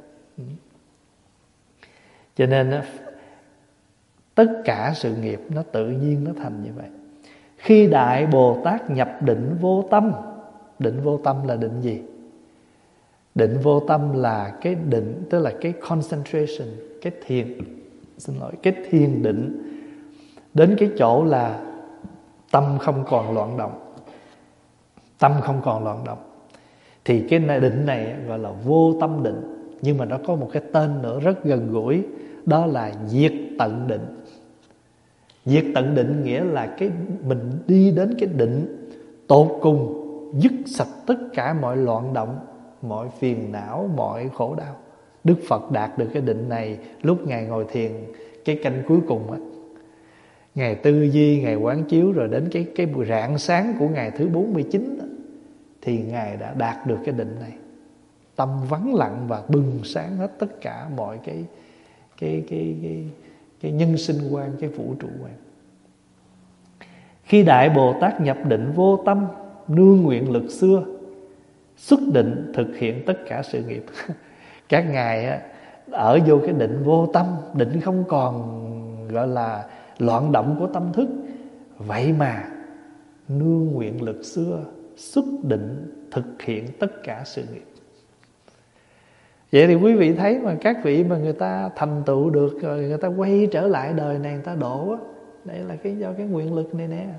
Cho nên á, tất cả sự nghiệp nó tự nhiên nó thành như vậy. Khi Đại Bồ Tát nhập định vô tâm. Định vô tâm là định gì? Định vô tâm là cái định, tức là cái concentration, cái thiền, xin lỗi, cái thiền định. Đến cái chỗ là tâm không còn loạn động. Tâm không còn loạn động thì cái định này gọi là vô tâm định. Nhưng mà nó có một cái tên nữa rất gần gũi, đó là diệt tận định. Diệt tận định nghĩa là cái mình đi đến cái định tột cùng, dứt sạch tất cả mọi loạn động, mọi phiền não, mọi khổ đau. Đức Phật đạt được cái định này lúc Ngài ngồi thiền cái canh cuối cùng á. Ngài tư duy, Ngài quán chiếu, rồi đến cái, cái buổi rạng sáng của ngày thứ bốn mươi chín đó, thì Ngài đã đạt được cái định này. Tâm vắng lặng và bừng sáng hết tất cả mọi cái cái cái cái, cái nhân sinh quan, cái vũ trụ quan. Khi Đại Bồ Tát nhập định vô tâm, nương nguyện lực xưa, xuất định thực hiện tất cả sự nghiệp. Các ngài á, ở vô cái định vô tâm, định không còn gọi là loạn động của tâm thức. Vậy mà nương nguyện lực xưa, xuất định thực hiện tất cả sự nghiệp. Vậy thì quý vị thấy mà các vị mà người ta thành tựu được rồi, người ta quay trở lại đời này, người ta độ á, đây là cái do cái nguyện lực này nè.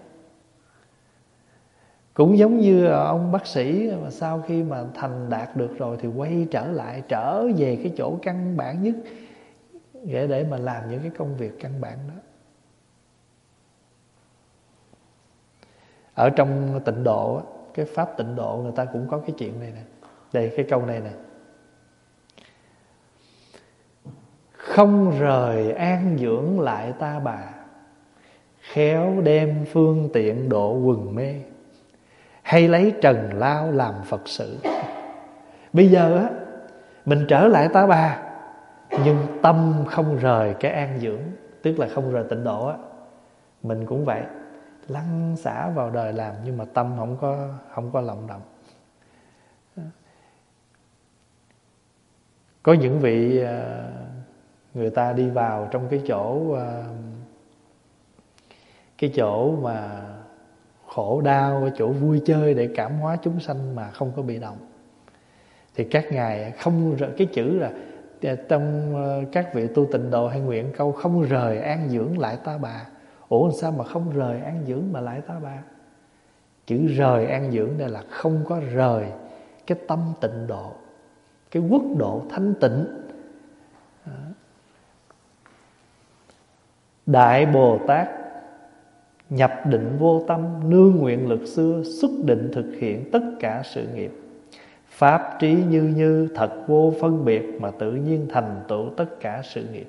Cũng giống như ông bác sĩ mà sau khi mà thành đạt được rồi thì quay trở lại, trở về cái chỗ căn bản nhất để để mà làm những cái công việc căn bản đó. Ở trong tịnh độ, cái pháp tịnh độ người ta cũng có cái chuyện này nè. Đây cái câu này nè: không rời an dưỡng lại ta bà, khéo đem phương tiện độ quần mê, hay lấy trần lao làm Phật sự. Bây giờ á, mình trở lại ta bà, nhưng tâm không rời cái an dưỡng, tức là không rời tịnh độ á. Mình cũng vậy, lăn xả vào đời làm, nhưng mà tâm không có không có lộng động. Có những vị người ta đi vào trong cái chỗ cái chỗ mà khổ đau, cái chỗ vui chơi để cảm hóa chúng sanh mà không có bị động, thì các ngài không, cái chữ là trong các vị tu tịnh độ hay nguyện câu không rời an dưỡng lại ta bà. Ủa sao mà không rời an dưỡng mà lại ta bà? Chữ rời an dưỡng đây là không có rời cái tâm tịnh độ, cái quốc độ thanh tịnh. Đại Bồ Tát nhập định vô tâm, nương nguyện lực xưa, xuất định thực hiện tất cả sự nghiệp. Pháp trí như như, thật vô phân biệt, mà tự nhiên thành tựu tất cả sự nghiệp.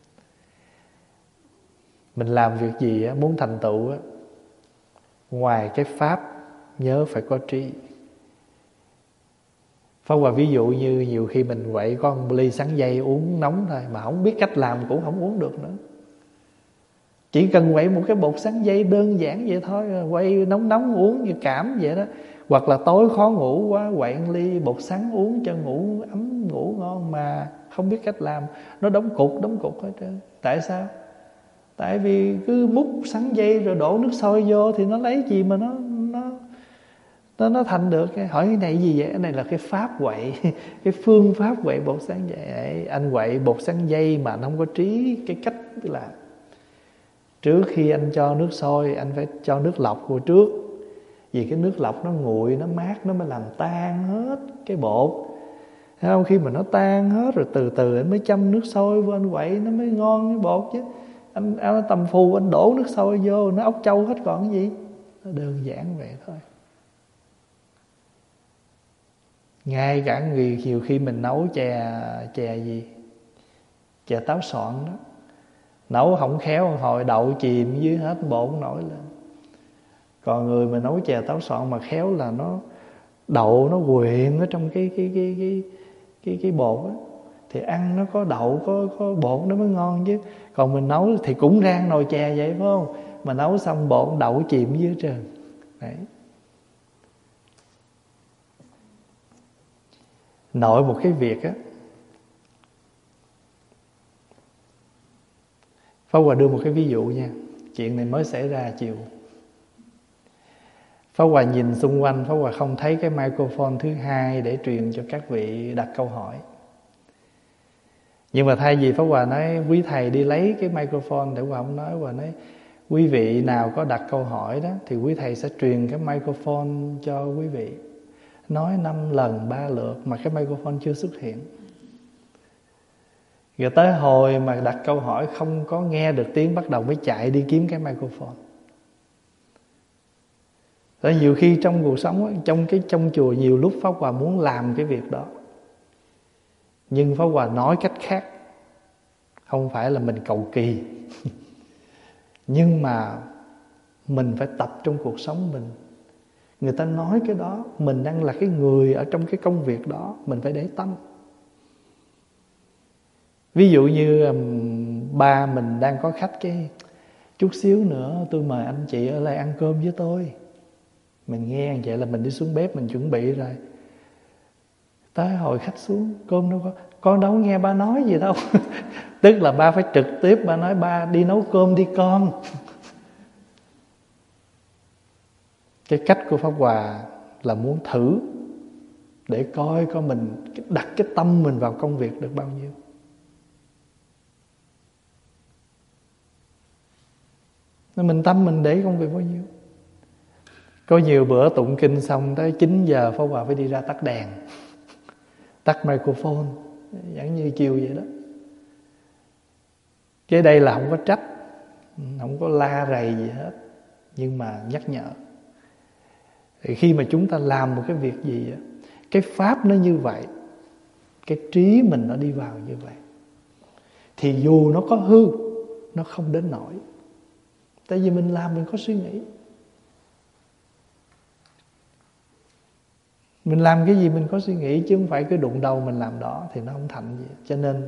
Mình làm việc gì á, muốn thành tựu á, ngoài cái pháp nhớ phải có trí. Pháp Hòa ví dụ như nhiều khi mình quậy có một ly sắn dây uống nóng thôi, mà không biết cách làm cũng không uống được nữa. Chỉ cần quậy một cái bột sắn dây đơn giản vậy thôi, quậy nóng nóng uống như cảm vậy đó. Hoặc là tối khó ngủ quá, quậy một ly bột sắn uống cho ngủ ấm, ngủ ngon, mà không biết cách làm, nó đóng cục đóng cục hết trơn. Tại sao? Tại vì cứ múc sắn dây rồi đổ nước sôi vô thì nó lấy gì mà nó nó nó, nó thành được. Hỏi cái này gì vậy? Cái này là cái pháp quậy, cái phương pháp quậy bột sắn dây. Anh quậy bột sắn dây mà anh không có trí. Cái cách là trước khi anh cho nước sôi, anh phải cho nước lọc vô trước. Vì cái nước lọc nó nguội, nó mát, nó mới làm tan hết cái bột. Thấy không? Khi mà nó tan hết rồi từ từ anh mới châm nước sôi vô anh quậy, nó mới ngon cái bột chứ. Anh, anh tầm phù anh đổ nước sôi vô, nó ốc trâu hết còn cái gì. Nó đơn giản vậy thôi. Ngay cả người nhiều khi mình nấu chè chè gì, chè táo xoạn đó, nấu không khéo hồi đậu chìm dưới hết, bột nổi lên. Còn người mà nấu chè táo xoạn mà khéo là nó đậu nó quyện ở trong cái cái cái cái cái cái bột á, thì ăn nó có đậu có có bột nó mới ngon chứ. Còn mình nấu thì cũng rang nồi chè vậy phải không? Mà nấu xong bột đậu chìm dưới trơn. Đấy. Nội một cái việc á, Pháp Hòa đưa một cái ví dụ nha. Chuyện này mới xảy ra chiều. Pháp Hòa nhìn xung quanh, Pháp Hòa không thấy cái microphone thứ hai để truyền cho các vị đặt câu hỏi. Nhưng mà thay vì Pháp Hòa nói quý thầy đi lấy cái microphone, để Hòa không nói, Hòa nói quý vị nào có đặt câu hỏi đó thì quý thầy sẽ truyền cái microphone cho quý vị. Nói năm lần ba lượt mà cái microphone chưa xuất hiện. Rồi tới hồi mà đặt câu hỏi không có nghe được tiếng, bắt đầu mới chạy đi kiếm cái microphone. Rồi nhiều khi trong cuộc sống, trong cái trong chùa nhiều lúc Pháp Hòa muốn làm cái việc đó, nhưng Pháp Hòa nói cách khác. Không phải là mình cầu kỳ nhưng mà mình phải tập trong cuộc sống mình. Người ta nói cái đó, mình đang là cái người ở trong cái công việc đó, mình phải để tâm. Ví dụ như um, ba mình đang có khách, cái chút xíu nữa tôi mời anh chị ở lại ăn cơm với tôi. Mình nghe vậy là mình đi xuống bếp, mình chuẩn bị rồi. Tới hồi khách xuống, cơm đâu có, con đâu nghe ba nói gì đâu. Tức là ba phải trực tiếp, ba nói ba đi nấu cơm đi con. Cái cách của Pháp Hòa là muốn thử để coi coi mình đặt cái tâm mình vào công việc được bao nhiêu. Mình tâm mình để công việc bao nhiêu. Có nhiều bữa tụng kinh xong tới chín giờ Pháp Hòa phải đi ra tắt đèn, tắt microphone, giống như chiều vậy đó. Cái đây là không có trách, không có la rầy gì hết, nhưng mà nhắc nhở. Thì khi mà chúng ta làm một cái việc gì, cái pháp nó như vậy, cái trí mình nó đi vào như vậy, thì dù nó có hư, nó không đến nỗi. Tại vì mình làm mình có suy nghĩ. Mình làm cái gì mình có suy nghĩ, chứ không phải cứ đụng đầu mình làm đó thì nó không thành gì. Cho nên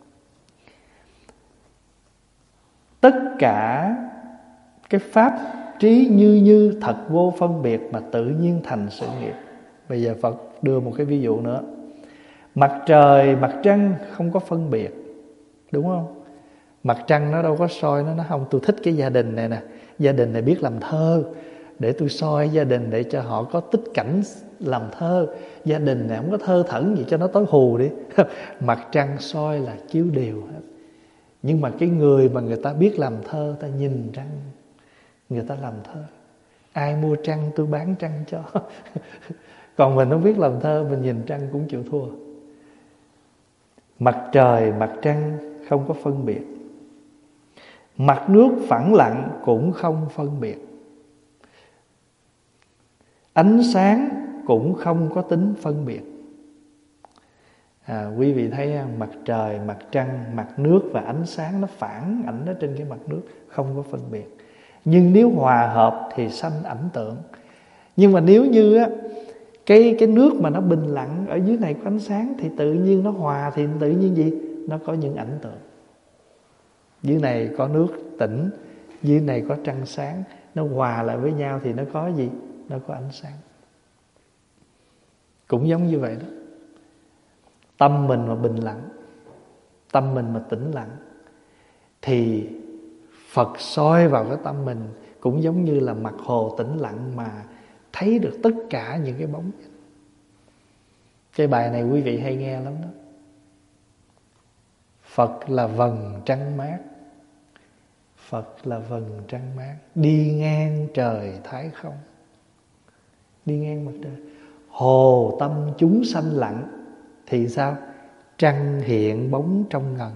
tất cả cái pháp trí như như, thật vô phân biệt, mà tự nhiên thành sự nghiệp. Bây giờ Phật đưa một cái ví dụ nữa. Mặt trời, mặt trăng không có phân biệt, đúng không? Mặt trăng nó đâu có soi, nó nói không, tôi thích cái gia đình này nè, gia đình này biết làm thơ, để tôi soi gia đình để cho họ có tích cảnh làm thơ. Gia đình này không có thơ thẩn gì cho nó tối hù đi. Mặt trăng soi là chiếu đều hết. Nhưng mà cái người mà người ta biết làm thơ, ta nhìn trăng, người ta làm thơ. Ai mua trăng tôi bán trăng cho. Còn mình không biết làm thơ, mình nhìn trăng cũng chịu thua. Mặt trời, mặt trăng không có phân biệt. Mặt nước phẳng lặng cũng không phân biệt. Ánh sáng cũng không có tính phân biệt. À, quý vị thấy mặt trời, mặt trăng, mặt nước và ánh sáng nó phản ảnh ở trên cái mặt nước, không có phân biệt. Nhưng nếu hòa hợp thì sanh ảnh tượng. Nhưng mà nếu như á, cái, cái nước mà nó bình lặng, ở dưới này có ánh sáng, thì tự nhiên nó hòa, thì tự nhiên gì? Nó có những ảnh tượng. Dưới này có nước tĩnh, dưới này có trăng sáng, nó hòa lại với nhau thì nó có gì? Nó có ánh sáng. Cũng giống như vậy đó. Tâm mình mà bình lặng, tâm mình mà tĩnh lặng, thì Phật soi vào cái tâm mình cũng giống như là mặt hồ tĩnh lặng mà thấy được tất cả những cái bóng. Cái bài này quý vị hay nghe lắm đó. Phật là vầng trăng mát, Phật là vầng trăng mát, đi ngang trời thái không. Đi ngang mặt trời. Hồ tâm chúng sanh lặng, thì sao? Trăng hiện bóng trong ngần.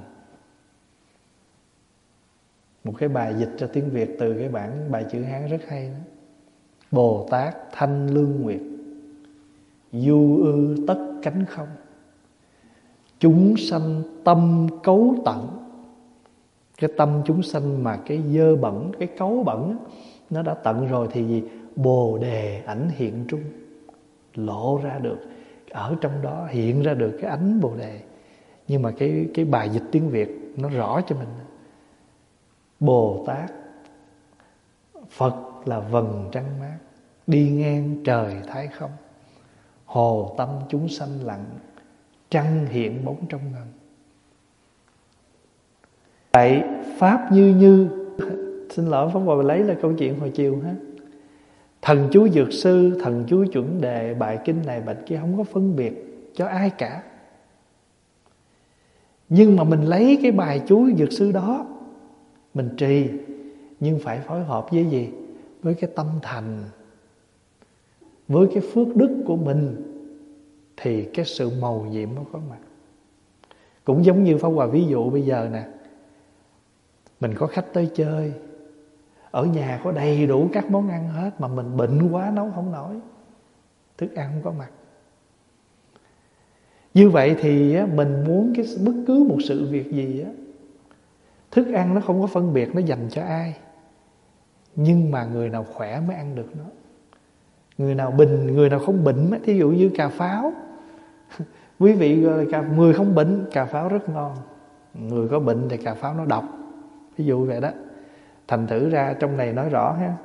Một cái bài dịch cho tiếng Việt từ cái bản bài chữ Hán rất hay đó. Bồ Tát thanh lương nguyệt, du ư tất cánh không. Chúng sanh tâm cấu tận. Cái tâm chúng sanh mà cái dơ bẩn, cái cấu bẩn nó đã tận rồi thì gì? Bồ đề ảnh hiện trung, lộ ra được, ở trong đó hiện ra được cái ánh bồ đề. Nhưng mà cái, cái bài dịch tiếng Việt nó rõ cho mình. Bồ Tát, Phật là vầng trăng mát, đi ngang trời thái không. Hồ tâm chúng sanh lặng, trăng hiện bóng trong ngần. Vậy Pháp như như, xin lỗi Pháp Hòa lấy là câu chuyện hồi chiều ha. Thần chú Dược Sư, thần chú chuẩn đề, bài kinh này bài kia không có phân biệt cho ai cả. Nhưng mà mình lấy cái bài chú Dược Sư đó mình trì, nhưng phải phối hợp với gì? Với cái tâm thành, với cái phước đức của mình, thì cái sự mầu nhiệm nó có mặt. Cũng giống như Pháp Hòa ví dụ bây giờ nè, mình có khách tới chơi, ở nhà có đầy đủ các món ăn hết, mà mình bệnh quá nấu không nổi, thức ăn không có mặt. Như vậy thì mình muốn cái bất cứ một sự việc gì á, thức ăn nó không có phân biệt nó dành cho ai, nhưng mà người nào khỏe mới ăn được nó. Người nào bình, người nào không bệnh, thí dụ như cà pháo. Quý vị gọi là người không bệnh, cà pháo rất ngon. Người có bệnh thì cà pháo nó độc. Ví dụ vậy đó. Thành thử ra trong này nói rõ ha.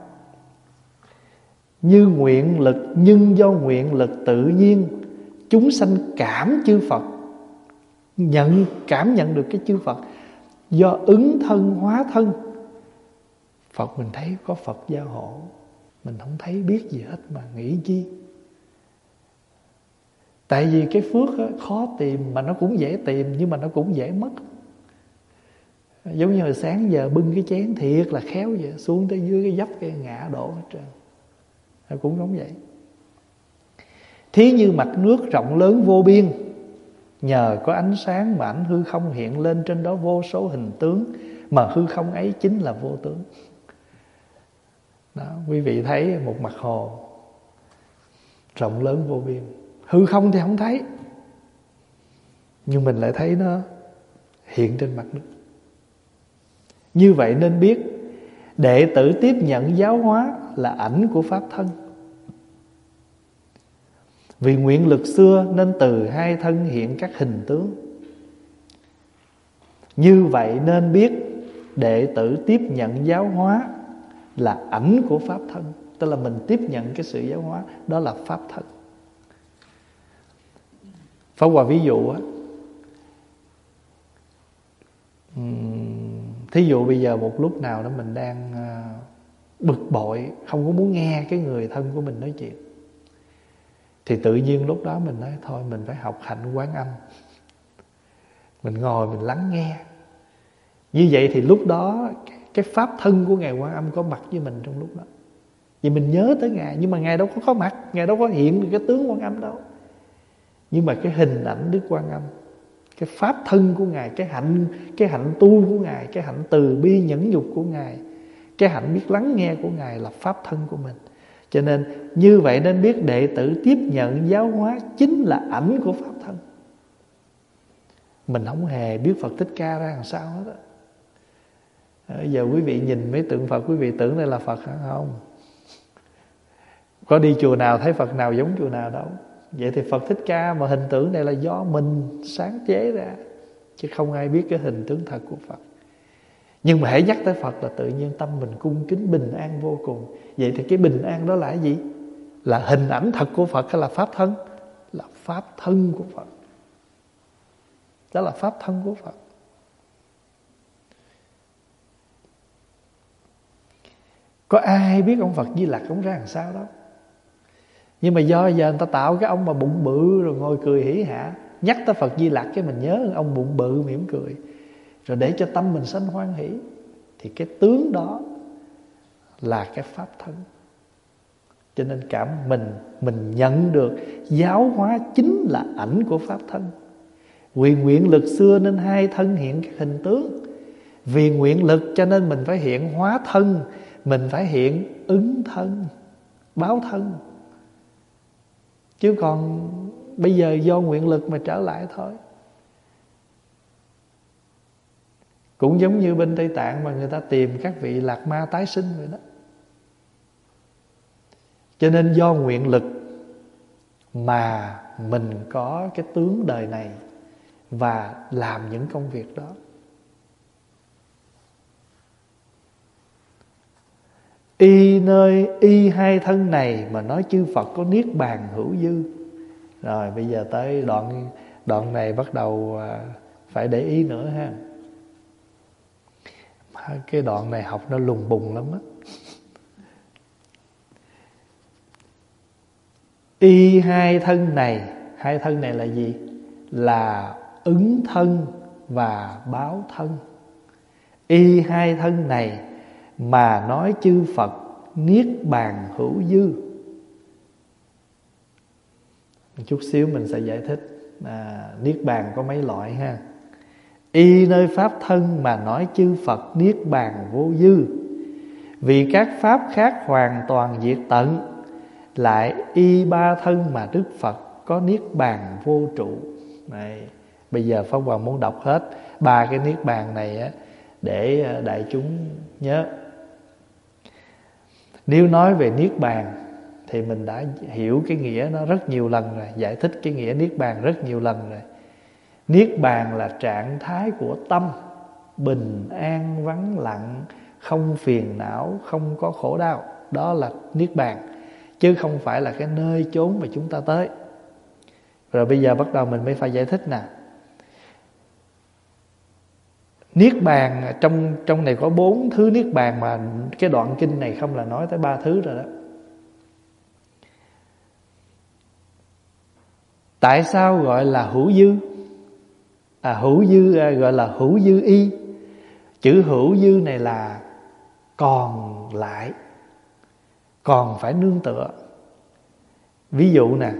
Như nguyện lực, nhưng do nguyện lực tự nhiên, chúng sanh cảm chư Phật, nhận, cảm nhận được cái chư Phật. Do ứng thân hóa thân, Phật mình thấy có Phật gia hộ, mình không thấy biết gì hết mà nghĩ chi. Tại vì cái phước đó, khó tìm, mà nó cũng dễ tìm, nhưng mà nó cũng dễ mất. Giống như hồi sáng giờ bưng cái chén thiệt là khéo vậy, xuống tới dưới cái dốc cái ngã đổ hết trơn. Nó cũng giống vậy. Thí như mặt nước rộng lớn vô biên, nhờ có ánh sáng mà ảnh hư không hiện lên trên đó vô số hình tướng, mà hư không ấy chính là vô tướng. Đó, quý vị thấy một mặt hồ rộng lớn vô biên, hư không thì không thấy, nhưng mình lại thấy nó hiện trên mặt nước. Như vậy nên biết đệ tử tiếp nhận giáo hóa là ảnh của Pháp thân. Vì nguyện lực xưa nên từ hai thân hiện các hình tướng. Như vậy nên biết đệ tử tiếp nhận giáo hóa là ảnh của Pháp thân. Tức là mình tiếp nhận cái sự giáo hóa, đó là Pháp thân. Pháp Hòa ví dụ á, thí dụ bây giờ một lúc nào đó mình đang bực bội, không có muốn nghe cái người thân của mình nói chuyện, thì tự nhiên lúc đó mình nói thôi mình phải học hạnh Quán Âm. Mình ngồi mình lắng nghe. Như vậy thì lúc đó cái pháp thân của Ngài Quán Âm có mặt với mình trong lúc đó. Vì mình nhớ tới Ngài, nhưng mà Ngài đâu có có mặt, Ngài đâu có hiện được cái tướng Quán Âm đâu. Nhưng mà cái hình ảnh Đức Quán Âm, cái pháp thân của Ngài, cái hạnh cái hạnh tu của Ngài, cái hạnh từ bi nhẫn nhục của Ngài, cái hạnh biết lắng nghe của Ngài là pháp thân của mình. Cho nên như vậy nên biết đệ tử tiếp nhận giáo hóa chính là ảnh của pháp thân. Mình không hề biết Phật Thích Ca ra làm sao hết á. Bây giờ quý vị nhìn mấy tượng Phật, quý vị tưởng đây là Phật hả? Không. Có đi chùa nào thấy Phật nào giống chùa nào đâu. Vậy thì Phật Thích Ca mà hình tượng này là do mình sáng chế ra, chứ không ai biết cái hình tướng thật của Phật. Nhưng mà hễ nhắc tới Phật là tự nhiên tâm mình cung kính bình an vô cùng. Vậy thì cái bình an đó là cái gì? Là hình ảnh thật của Phật hay là pháp thân? Là pháp thân của Phật. Đó là pháp thân của Phật. Có ai biết ông Phật Di Lặc ông ra làm sao đó. Nhưng mà do giờ người ta tạo cái ông mà bụng bự rồi ngồi cười hỉ hả, nhắc tới Phật Di Lặc cái mình nhớ ông bụng bự mỉm cười, rồi để cho tâm mình sanh hoan hỷ, thì cái tướng đó là cái pháp thân. Cho nên cảm mình mình nhận được giáo hóa chính là ảnh của pháp thân. Vì nguyện lực xưa nên hai thân hiện các hình tướng. Vì nguyện lực cho nên mình phải hiện hóa thân, mình phải hiện ứng thân, báo thân. Chứ còn bây giờ do nguyện lực mà trở lại thôi. Cũng giống như bên Tây Tạng mà người ta tìm các vị lạc ma tái sinh vậy đó. Cho nên do nguyện lực mà mình có cái tướng đời này và làm những công việc đó. Y nơi y hai thân này mà nói chư Phật có niết bàn hữu dư. Rồi bây giờ tới đoạn đoạn này bắt đầu phải để ý nữa ha. Cái đoạn này học nó lùng bùng lắm á. Y hai thân này, hai thân này là gì? Là ứng thân và báo thân. Y hai thân này mà nói chư Phật niết bàn hữu dư. Một chút xíu mình sẽ giải thích à, niết bàn có mấy loại ha. Y nơi pháp thân mà nói chư Phật niết bàn vô dư. Vì các pháp khác hoàn toàn diệt tận, lại y ba thân mà Đức Phật có niết bàn vô trụ. Này, bây giờ Pháp Hòa muốn đọc hết ba cái niết bàn này á, để đại chúng nhớ. Nếu nói về niết bàn thì mình đã hiểu cái nghĩa nó rất nhiều lần rồi, giải thích cái nghĩa niết bàn rất nhiều lần rồi. Niết bàn là trạng thái của tâm bình an vắng lặng, không phiền não, không có khổ đau. Đó là niết bàn, chứ không phải là cái nơi chốn mà chúng ta tới. Rồi bây giờ bắt đầu mình mới phải giải thích nè. Niết bàn trong trong này có bốn thứ niết bàn, mà cái đoạn kinh này không là nói tới ba thứ rồi đó. Tại sao gọi là hữu dư? À, hữu dư à, gọi là hữu dư y. Chữ hữu dư này là còn lại, còn phải nương tựa. Ví dụ nè,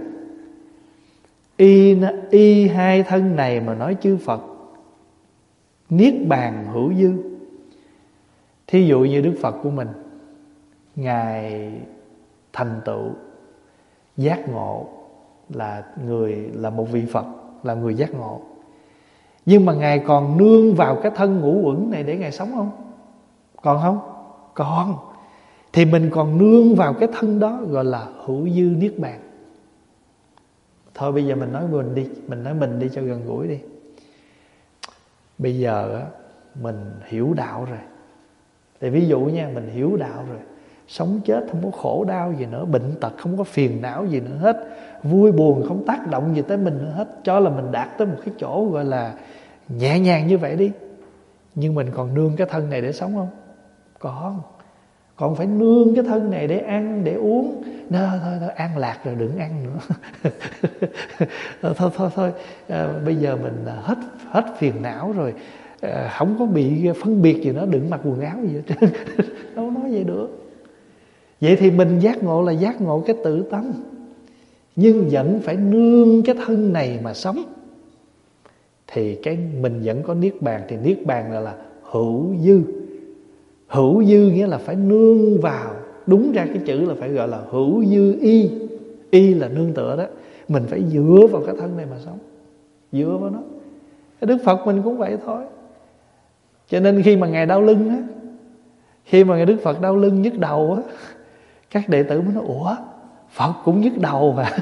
y, y hai thân này mà nói chư Phật niết bàn hữu dư. Thí dụ như Đức Phật của mình, Ngài thành tựu giác ngộ, là người là một vị Phật, là người giác ngộ. Nhưng mà Ngài còn nương vào cái thân ngũ uẩn này để Ngài sống không? Còn không? Còn. Thì mình còn nương vào cái thân đó, gọi là hữu dư niết bàn. Thôi bây giờ mình nói mình đi, mình nói mình đi cho gần gũi đi. Bây giờ á, mình hiểu đạo rồi. Thì ví dụ nha, mình hiểu đạo rồi, Sống chết không có khổ đau gì nữa, bệnh tật không có phiền não gì nữa hết, vui buồn không tác động gì tới mình nữa hết. Cho là mình đạt tới một cái chỗ gọi là nhẹ nhàng như vậy đi. Nhưng mình còn nương cái thân này để sống không? Còn. Còn phải nương cái thân này để ăn, để uống. Thôi thôi, thôi an lạc rồi đừng ăn nữa. thôi thôi thôi à, bây giờ mình hết hết phiền não rồi, à, không có bị phân biệt gì nữa, đừng mặc quần áo gì hết trơn. Đâu nói vậy được. Vậy thì mình giác ngộ là giác ngộ cái tự tâm, nhưng vẫn phải nương cái thân này mà sống. Thì cái mình vẫn có niết bàn. Thì niết bàn là, là hữu dư. Hữu dư nghĩa là phải nương vào. Đúng ra cái chữ là phải gọi là hữu dư y. Y là nương tựa đó. Mình phải dựa vào cái thân này mà sống, dựa vào nó. Cái Đức Phật mình cũng vậy thôi. Cho nên khi mà Ngài đau lưng á, khi mà Ngài Đức Phật đau lưng nhức đầu á, các đệ tử mới nói: ủa, Phật cũng nhức đầu mà.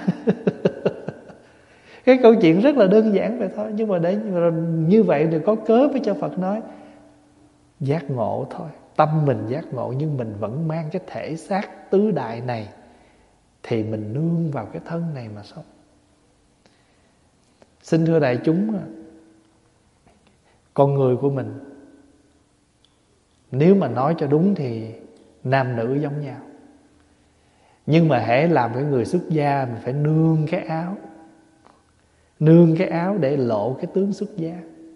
Cái câu chuyện rất là đơn giản vậy thôi. Nhưng mà để như vậy thì có cớ mới cho Phật nói giác ngộ thôi. Tâm mình giác ngộ nhưng mình vẫn mang cái thể xác tứ đại này, thì mình nương vào cái thân này mà sống. Xin thưa đại chúng, con người của mình nếu mà nói cho đúng thì nam nữ giống nhau. Nhưng mà hễ làm cái người xuất gia, mình phải nương cái áo. Nương cái áo để lộ cái tướng xuất gia.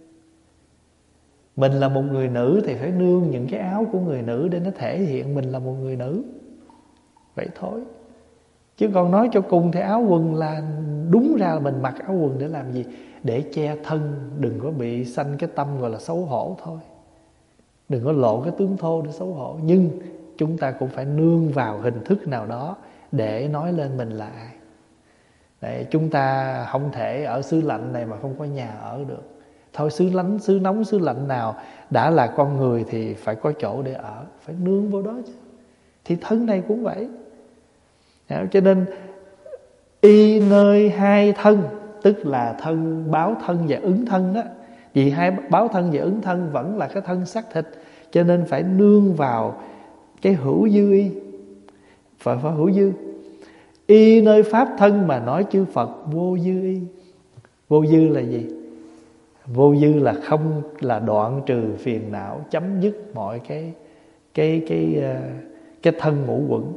Mình là một người nữ thì phải nương những cái áo của người nữ để nó thể hiện mình là một người nữ. Vậy thôi. Chứ còn nói cho cùng thì áo quần là đúng ra là mình mặc áo quần để làm gì? Để che thân, đừng có bị sanh cái tâm gọi là xấu hổ thôi. Đừng có lộ cái tướng thô để xấu hổ. Nhưng chúng ta cũng phải nương vào hình thức nào đó để nói lên mình là ai. Để chúng ta không thể ở xứ lạnh này mà không có nhà ở được. Thôi xứ lạnh, xứ nóng, xứ lạnh nào đã là con người thì phải có chỗ để ở, phải nương vào đó chứ. Thì thân này cũng vậy. Cho nên y nơi hai thân, tức là thân báo thân và ứng thân đó. Vì hai báo thân và ứng thân vẫn là cái thân xác thịt, cho nên phải nương vào cái hữu dư y. Phải phải hữu dư. Y nơi pháp thân mà nói chư Phật vô dư y. Vô dư là gì? Vô dư là không, là đoạn trừ phiền não, chấm dứt mọi cái cái cái cái thân ngũ uẩn.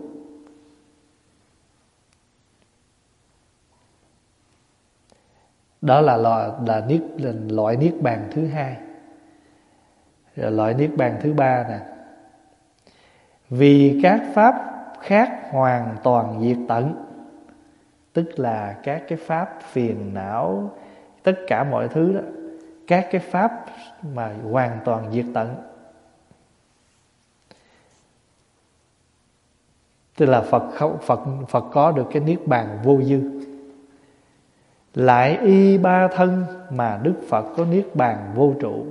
Đó là loại là niết là loại niết bàn thứ hai. Rồi loại niết bàn thứ ba nè. Vì các pháp khác hoàn toàn diệt tận, tức là các cái pháp phiền não, tất cả mọi thứ đó, các cái pháp mà hoàn toàn diệt tận. Tức là Phật Phật Phật có được cái niết bàn vô dư. Lại y ba thân mà Đức Phật có niết bàn vô trụ.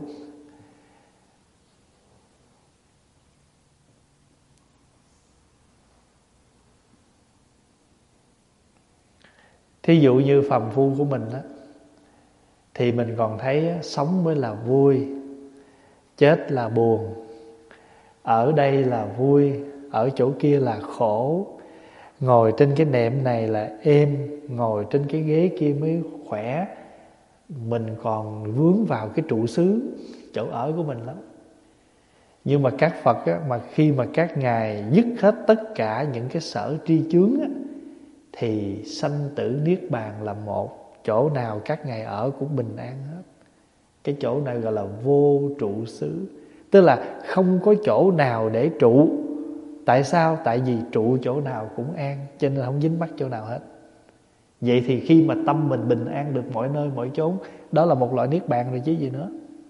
Thí dụ như phàm phu của mình đó, thì mình còn thấy sống mới là vui, chết là buồn. Ở đây là vui, ở chỗ kia là khổ. Ngồi trên cái nệm này là êm, ngồi trên cái ghế kia mới khỏe. Mình còn vướng vào cái trụ xứ, chỗ ở của mình lắm. Nhưng mà các Phật á, mà khi mà các ngài dứt hết tất cả những cái sở tri chướng á, thì sanh tử niết bàn là một. Chỗ nào các ngài ở cũng bình an hết. Cái chỗ này gọi là vô trụ xứ, tức là không có chỗ nào để trụ. Tại sao? Tại vì trụ chỗ nào cũng an, cho nên không dính mắc chỗ nào hết. Vậy thì khi mà tâm mình bình an được mọi nơi mọi chốn, đó là một loại niết bàn rồi chứ gì nữa.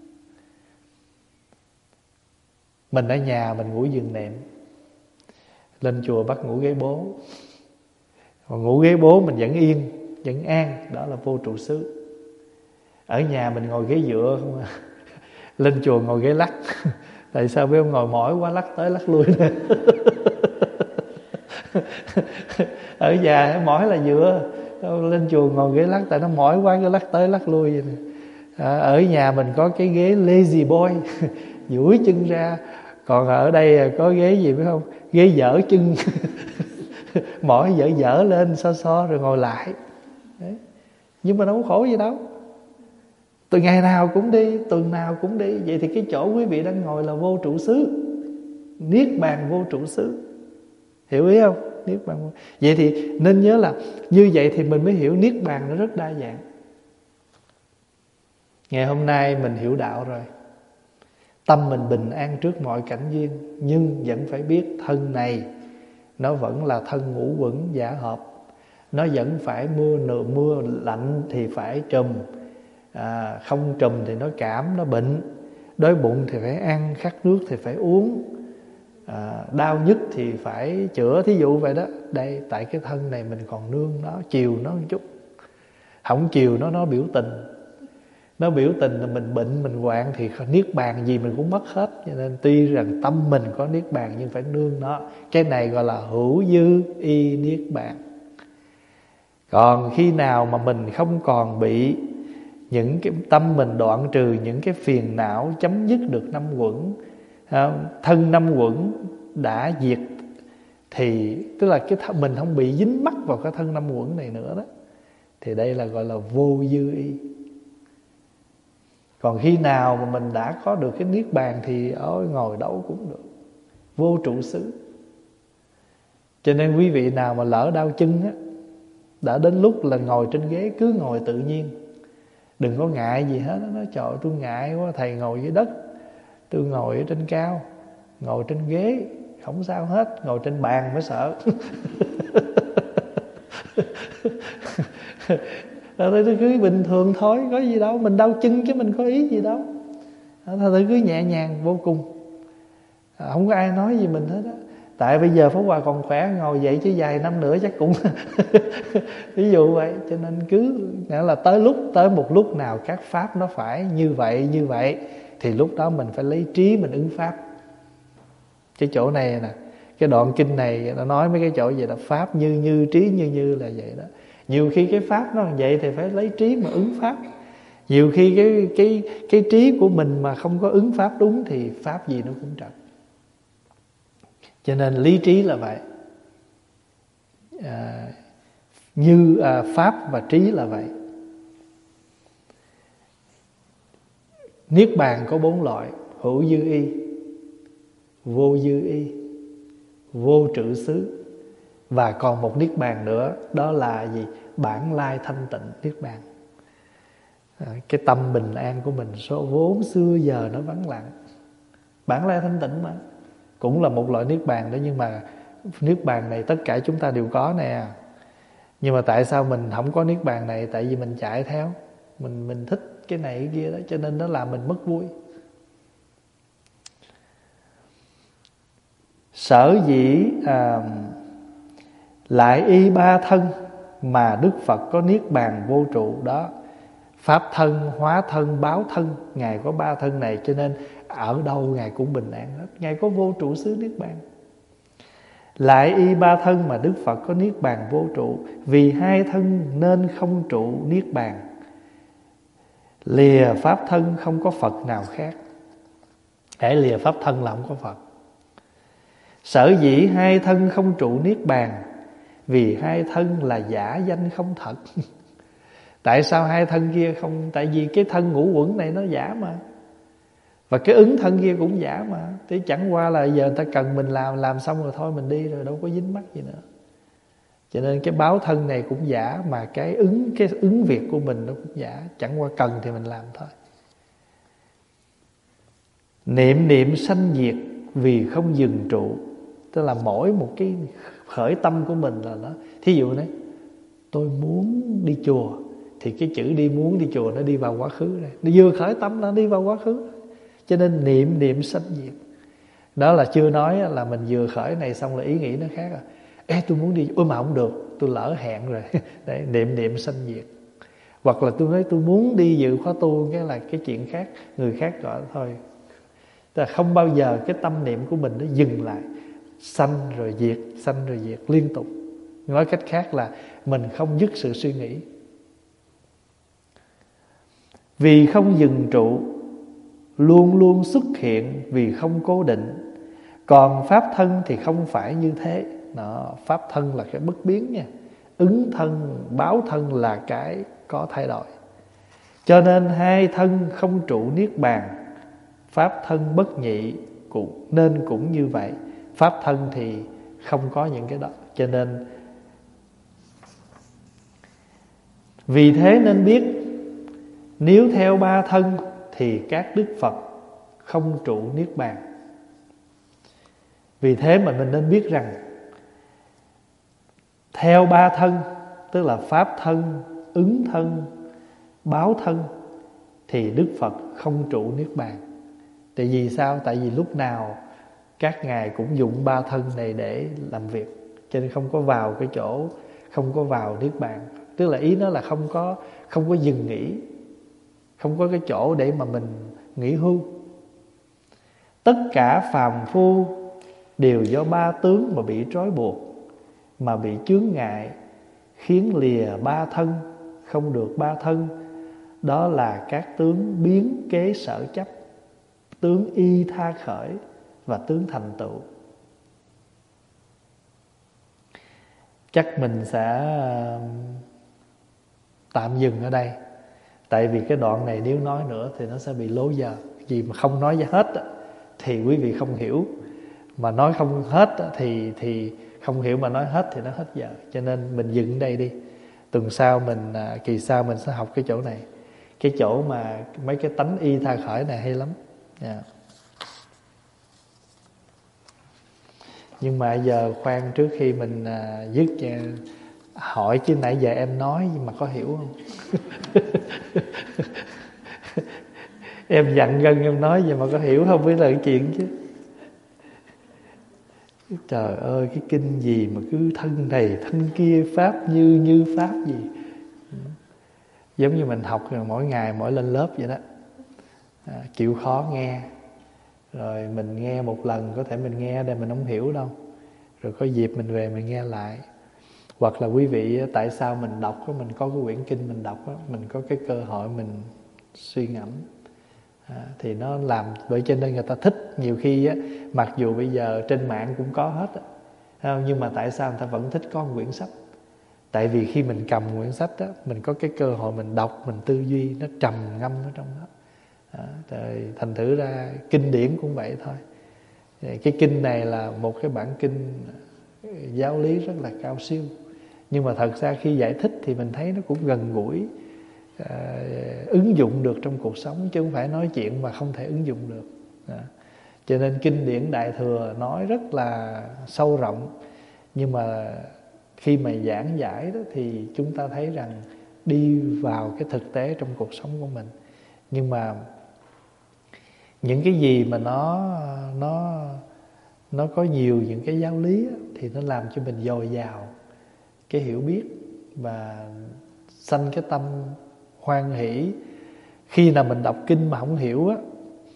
Mình ở nhà mình ngủ giường nệm, lên chùa bắt ngủ ghế bố. Còn ngủ ghế bố mình vẫn yên, vẫn an, đó là vô trụ xứ. Ở nhà mình ngồi ghế dựa không à. Lên chùa ngồi ghế lắc. Tại sao biết không? Ngồi mỏi quá lắc tới lắc lui. Ở nhà mỏi là dựa, lên chùa ngồi ghế lắc tại nó mỏi quá cứ lắc tới lắc lui vậy nè. À, ở nhà mình có cái ghế lazy boy, duỗi chân ra Còn ở đây có ghế gì biết không? Ghế dở chân. Mỏi dở dở lên so so rồi ngồi lại. Đấy. Nhưng mà đâu có khổ gì đâu. Từ ngày nào cũng đi, tuần nào cũng đi. Vậy thì cái chỗ quý vị đang ngồi là vô trụ xứ, niết bàn vô trụ xứ. Hiểu ý không? Niết bàn vô. Vậy thì nên nhớ là như vậy thì mình mới hiểu niết bàn nó rất đa dạng. Ngày hôm nay mình hiểu đạo rồi, tâm mình bình an trước mọi cảnh duyên, nhưng vẫn phải biết thân này nó vẫn là thân ngũ quẩn giả hợp. Nó vẫn phải mưa nửa mưa lạnh thì phải trùm, à, không trùm thì nó cảm, nó bệnh. Đói bụng thì phải ăn, khát nước thì phải uống, à, đau nhức thì phải chữa, thí dụ vậy đó. Đây, tại cái thân này mình còn nương nó, chiều nó một chút. Không chiều nó, nó biểu tình. Nó biểu tình là mình bệnh, mình hoạn thì niết bàn gì mình cũng mất hết. Cho nên tuy rằng tâm mình có niết bàn nhưng phải nương nó. Cái này gọi là hữu dư y niết bàn. Còn khi nào mà mình không còn bị những cái tâm mình đoạn trừ những cái phiền não, chấm dứt được năm quẩn, thân năm quẩn đã diệt, thì tức là cái thân, mình không bị dính mắc vào cái thân năm quẩn này nữa đó, thì đây là gọi là vô dư y. Còn khi nào mà mình đã có được cái niết bàn thì ôi ngồi đâu cũng được, vô trụ xứ. Cho nên quý vị nào mà lỡ đau chân á, đã đến lúc là ngồi trên ghế cứ ngồi tự nhiên, đừng có ngại gì hết. Nói trời ơi, tôi ngại quá, thầy ngồi dưới đất, tôi ngồi ở trên cao, ngồi trên ghế không sao hết, ngồi trên bàn mới sợ. Rồi tôi cứ bình thường thôi, có gì đâu, mình đau chân chứ mình có ý gì đâu. Thôi tôi cứ nhẹ nhàng vô cùng, không có ai nói gì mình hết á. Tại bây giờ Pháp Hòa còn khỏe, ngồi dậy chứ vài năm nữa chắc cũng ví dụ vậy. Cho nên cứ nghĩa là tới lúc tới một lúc nào các pháp nó phải như vậy như vậy thì lúc đó mình phải lấy trí mình ứng pháp. Cái chỗ này nè, cái đoạn kinh này nó nói mấy cái chỗ vậy là pháp như như, trí như như là vậy đó. Nhiều khi cái pháp nó vậy thì phải lấy trí mà ứng pháp. Nhiều khi cái cái cái trí của mình mà không có ứng pháp đúng thì pháp gì nó cũng trật. Cho nên lý trí là vậy, à, như à, pháp và trí là vậy. Niết bàn có bốn loại: hữu dư y, vô dư y, vô trự xứ, và còn một niết bàn nữa, đó là gì? Bản lai thanh tịnh niết bàn. À, cái tâm bình an của mình số vốn xưa giờ nó vắng lặng, bản lai thanh tịnh mà cũng là một loại niết bàn đó. Nhưng mà niết bàn này tất cả chúng ta đều có nè. Nhưng mà tại sao mình không có niết bàn này? Tại vì mình chạy theo, mình mình thích cái này cái kia đó, cho nên nó làm mình mất vui. Sở dĩ à, lại y ba thân mà Đức Phật có niết bàn vô trụ đó. Pháp thân, hóa thân, báo thân, Ngài có ba thân này, cho nên ở đâu Ngài cũng bình an hết. Ngài có vô trụ xứ niết bàn. Lại y ba thân mà Đức Phật có niết bàn vô trụ, vì hai thân nên không trụ niết bàn. Lìa pháp thân không có Phật nào khác. Hễ lìa pháp thân là không có Phật. Sở dĩ hai thân không trụ niết bàn, vì hai thân là giả danh không thật. Tại sao hai thân kia không? Tại vì cái thân ngũ uẩn này nó giả mà, và cái ứng thân kia cũng giả mà. Thế chẳng qua là giờ người ta cần mình làm, làm xong rồi thôi mình đi rồi, đâu có dính mắc gì nữa. Cho nên cái báo thân này cũng giả, mà cái ứng cái ứng việc của mình nó cũng giả. Chẳng qua cần thì mình làm thôi. Niệm niệm sanh diệt vì không dừng trụ. Tức là mỗi một cái khởi tâm của mình là nó, thí dụ đấy, tôi muốn đi chùa, thì cái chữ đi muốn đi chùa nó đi vào quá khứ rồi. Nó vừa khởi tâm nó đi vào quá khứ. Cho nên niệm niệm sanh diệt. Đó là chưa nói là mình vừa khởi này xong là ý nghĩ nó khác rồi. Ê tôi muốn đi, ôi mà không được, tôi lỡ hẹn rồi. Đấy, niệm niệm sanh diệt. Hoặc là tôi nói tôi muốn đi dự khóa tu, cái là cái chuyện khác, người khác gọi thôi. Tức là không bao giờ cái tâm niệm của mình nó dừng lại, sanh rồi diệt, sanh rồi diệt liên tục. Nói cách khác là mình không dứt sự suy nghĩ. Vì không dừng trụ, luôn luôn xuất hiện vì không cố định, Còn pháp thân thì không phải như thế. Đó, pháp thân là cái bất biến nha. Ứng thân, báo thân là cái có thay đổi. Cho nên hai thân không trụ niết bàn, pháp thân bất nhị, cũng nên cũng như vậy. Pháp thân thì không có những cái đó. Cho nên vì thế nên biết, nếu theo ba thân thì các đức Phật không trụ niết bàn. Vì thế mà mình nên biết rằng theo ba thân, tức là pháp thân, ứng thân, báo thân, thì Đức Phật không trụ niết bàn. Tại vì sao? Tại vì lúc nào các ngài cũng dụng ba thân này để làm việc, cho nên không có vào cái chỗ, không có vào niết bàn. Tức là ý nó là không có không có dừng nghỉ, không có cái chỗ để mà mình nghỉ hưu. Tất cả phàm phu đều do ba tướng mà bị trói buộc, mà bị chướng ngại, khiến lìa ba thân, không được ba thân. Đó là các tướng biến kế sở chấp, tướng y tha khởi và tướng thành tựu. Chắc mình sẽ tạm dừng ở đây. Tại vì cái đoạn này nếu nói nữa thì nó sẽ bị lố giờ. Vì mà không nói hết thì quý vị không hiểu, mà nói không hết thì thì không hiểu, mà nói hết thì nó hết giờ. Cho nên mình dừng đây đi. Tuần sau mình kỳ sau mình sẽ học cái chỗ này, cái chỗ mà mấy cái tánh y tha khởi này hay lắm. Yeah. Nhưng mà giờ khoan, trước khi mình uh, dứt uh, hỏi chứ nãy giờ em nói nhưng mà có hiểu không? Em dặn gân em nói vậy mà có hiểu không biết là cái chuyện chứ. Trời ơi, cái kinh gì mà cứ thân này thân kia, pháp như như pháp gì. Giống như mình học mỗi ngày mỗi lên lớp vậy đó. À, chịu khó nghe. Rồi mình nghe một lần, có thể mình nghe để mình không hiểu đâu, rồi có dịp mình về mình nghe lại. Hoặc là quý vị, tại sao mình đọc, mình có cái quyển kinh mình đọc, mình có cái cơ hội mình suy ngẫm. À, thì nó làm, bởi cho nên người ta thích. Nhiều khi á, mặc dù bây giờ trên mạng cũng có hết á, nhưng mà tại sao người ta vẫn thích có một quyển sách? Tại vì khi mình cầm quyển sách đó, mình có cái cơ hội mình đọc, mình tư duy, nó trầm ngâm ở trong đó. À, rồi thành thử ra kinh điển cũng vậy thôi. Cái kinh này là một cái bản kinh giáo lý rất là cao siêu, nhưng mà thật ra khi giải thích thì mình thấy nó cũng gần gũi, à, ứng dụng được trong cuộc sống, chứ không phải nói chuyện mà không thể ứng dụng được. À, cho nên kinh điển Đại Thừa nói rất là sâu rộng, nhưng mà khi mà giảng giải đó thì chúng ta thấy rằng đi vào cái thực tế trong cuộc sống của mình. Nhưng mà những cái gì mà nó nó nó có nhiều những cái giáo lý á, thì nó làm cho mình dồi dào cái hiểu biết và sanh cái tâm hoan hỷ. Khi nào mình đọc kinh mà không hiểu á,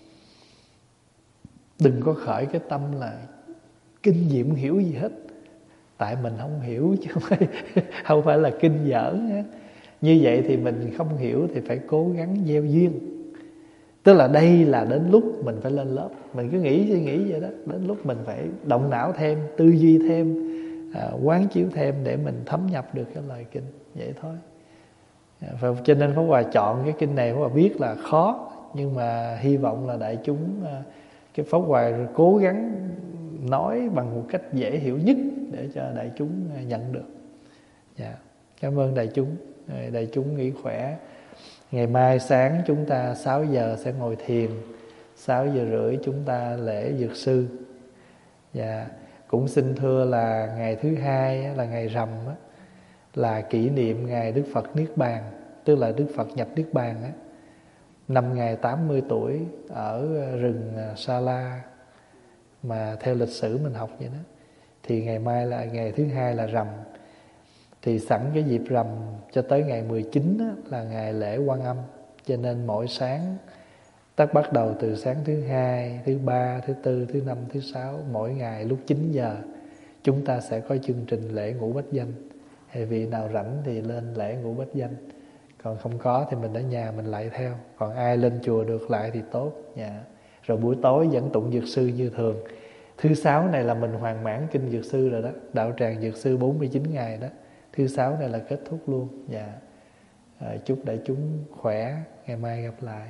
đừng có khởi cái tâm là kinh gì không hiểu gì hết, tại mình không hiểu chứ không phải, không phải là kinh giỡn á. Như vậy thì mình không hiểu thì phải cố gắng gieo duyên. Tức là đây là đến lúc mình phải lên lớp. Mình cứ nghĩ suy nghĩ vậy đó, đến lúc mình phải động não thêm, tư duy thêm, à, quán chiếu thêm để mình thấm nhập được cái lời kinh. Vậy thôi. Và cho nên Pháp Hòa chọn cái kinh này, Pháp Hòa biết là khó, nhưng mà hy vọng là đại chúng, cái Pháp Hòa cố gắng nói bằng một cách dễ hiểu nhất để cho đại chúng nhận được. Dạ. Cảm ơn đại chúng. Đại chúng nghỉ khỏe. Ngày mai sáng chúng ta sáu giờ sẽ ngồi thiền, sáu giờ rưỡi chúng ta lễ dược sư. Và cũng xin thưa là ngày thứ hai là ngày rằm á, là kỷ niệm ngày Đức Phật Niết Bàn, tức là Đức Phật nhập Niết Bàn á, năm ngày tám mươi tuổi ở rừng Sa La, mà theo lịch sử mình học vậy đó. Thì ngày mai là ngày thứ hai là rằm. Thì sẵn cái dịp rằm cho tới ngày mười chín á, là ngày lễ Quan Âm. Cho nên mỗi sáng, tất bắt đầu từ sáng thứ hai, thứ ba, thứ tư, thứ năm, thứ sáu, mỗi ngày lúc chín giờ chúng ta sẽ có chương trình lễ ngũ bách danh. Hay vị nào rảnh thì lên lễ ngũ bách danh, còn không có thì mình ở nhà mình lại theo. Còn ai lên chùa được lại thì tốt. Dạ. Rồi buổi tối vẫn tụng dược sư như thường. Thứ sáu này là mình hoàn mãn kinh Dược Sư rồi đó, đạo tràng Dược Sư bốn mươi chín ngày đó. Thứ sáu này là kết thúc luôn. Dạ. À, chúc đại chúng khỏe, ngày mai gặp lại.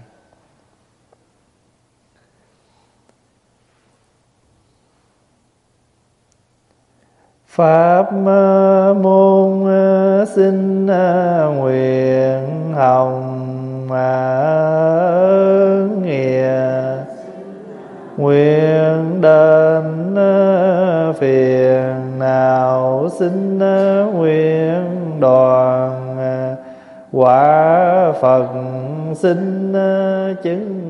Pháp môn xin nguyện hồng nghĩa, nguyện đến phiền nào xin nguyện đoàn, quả Phật xin chứng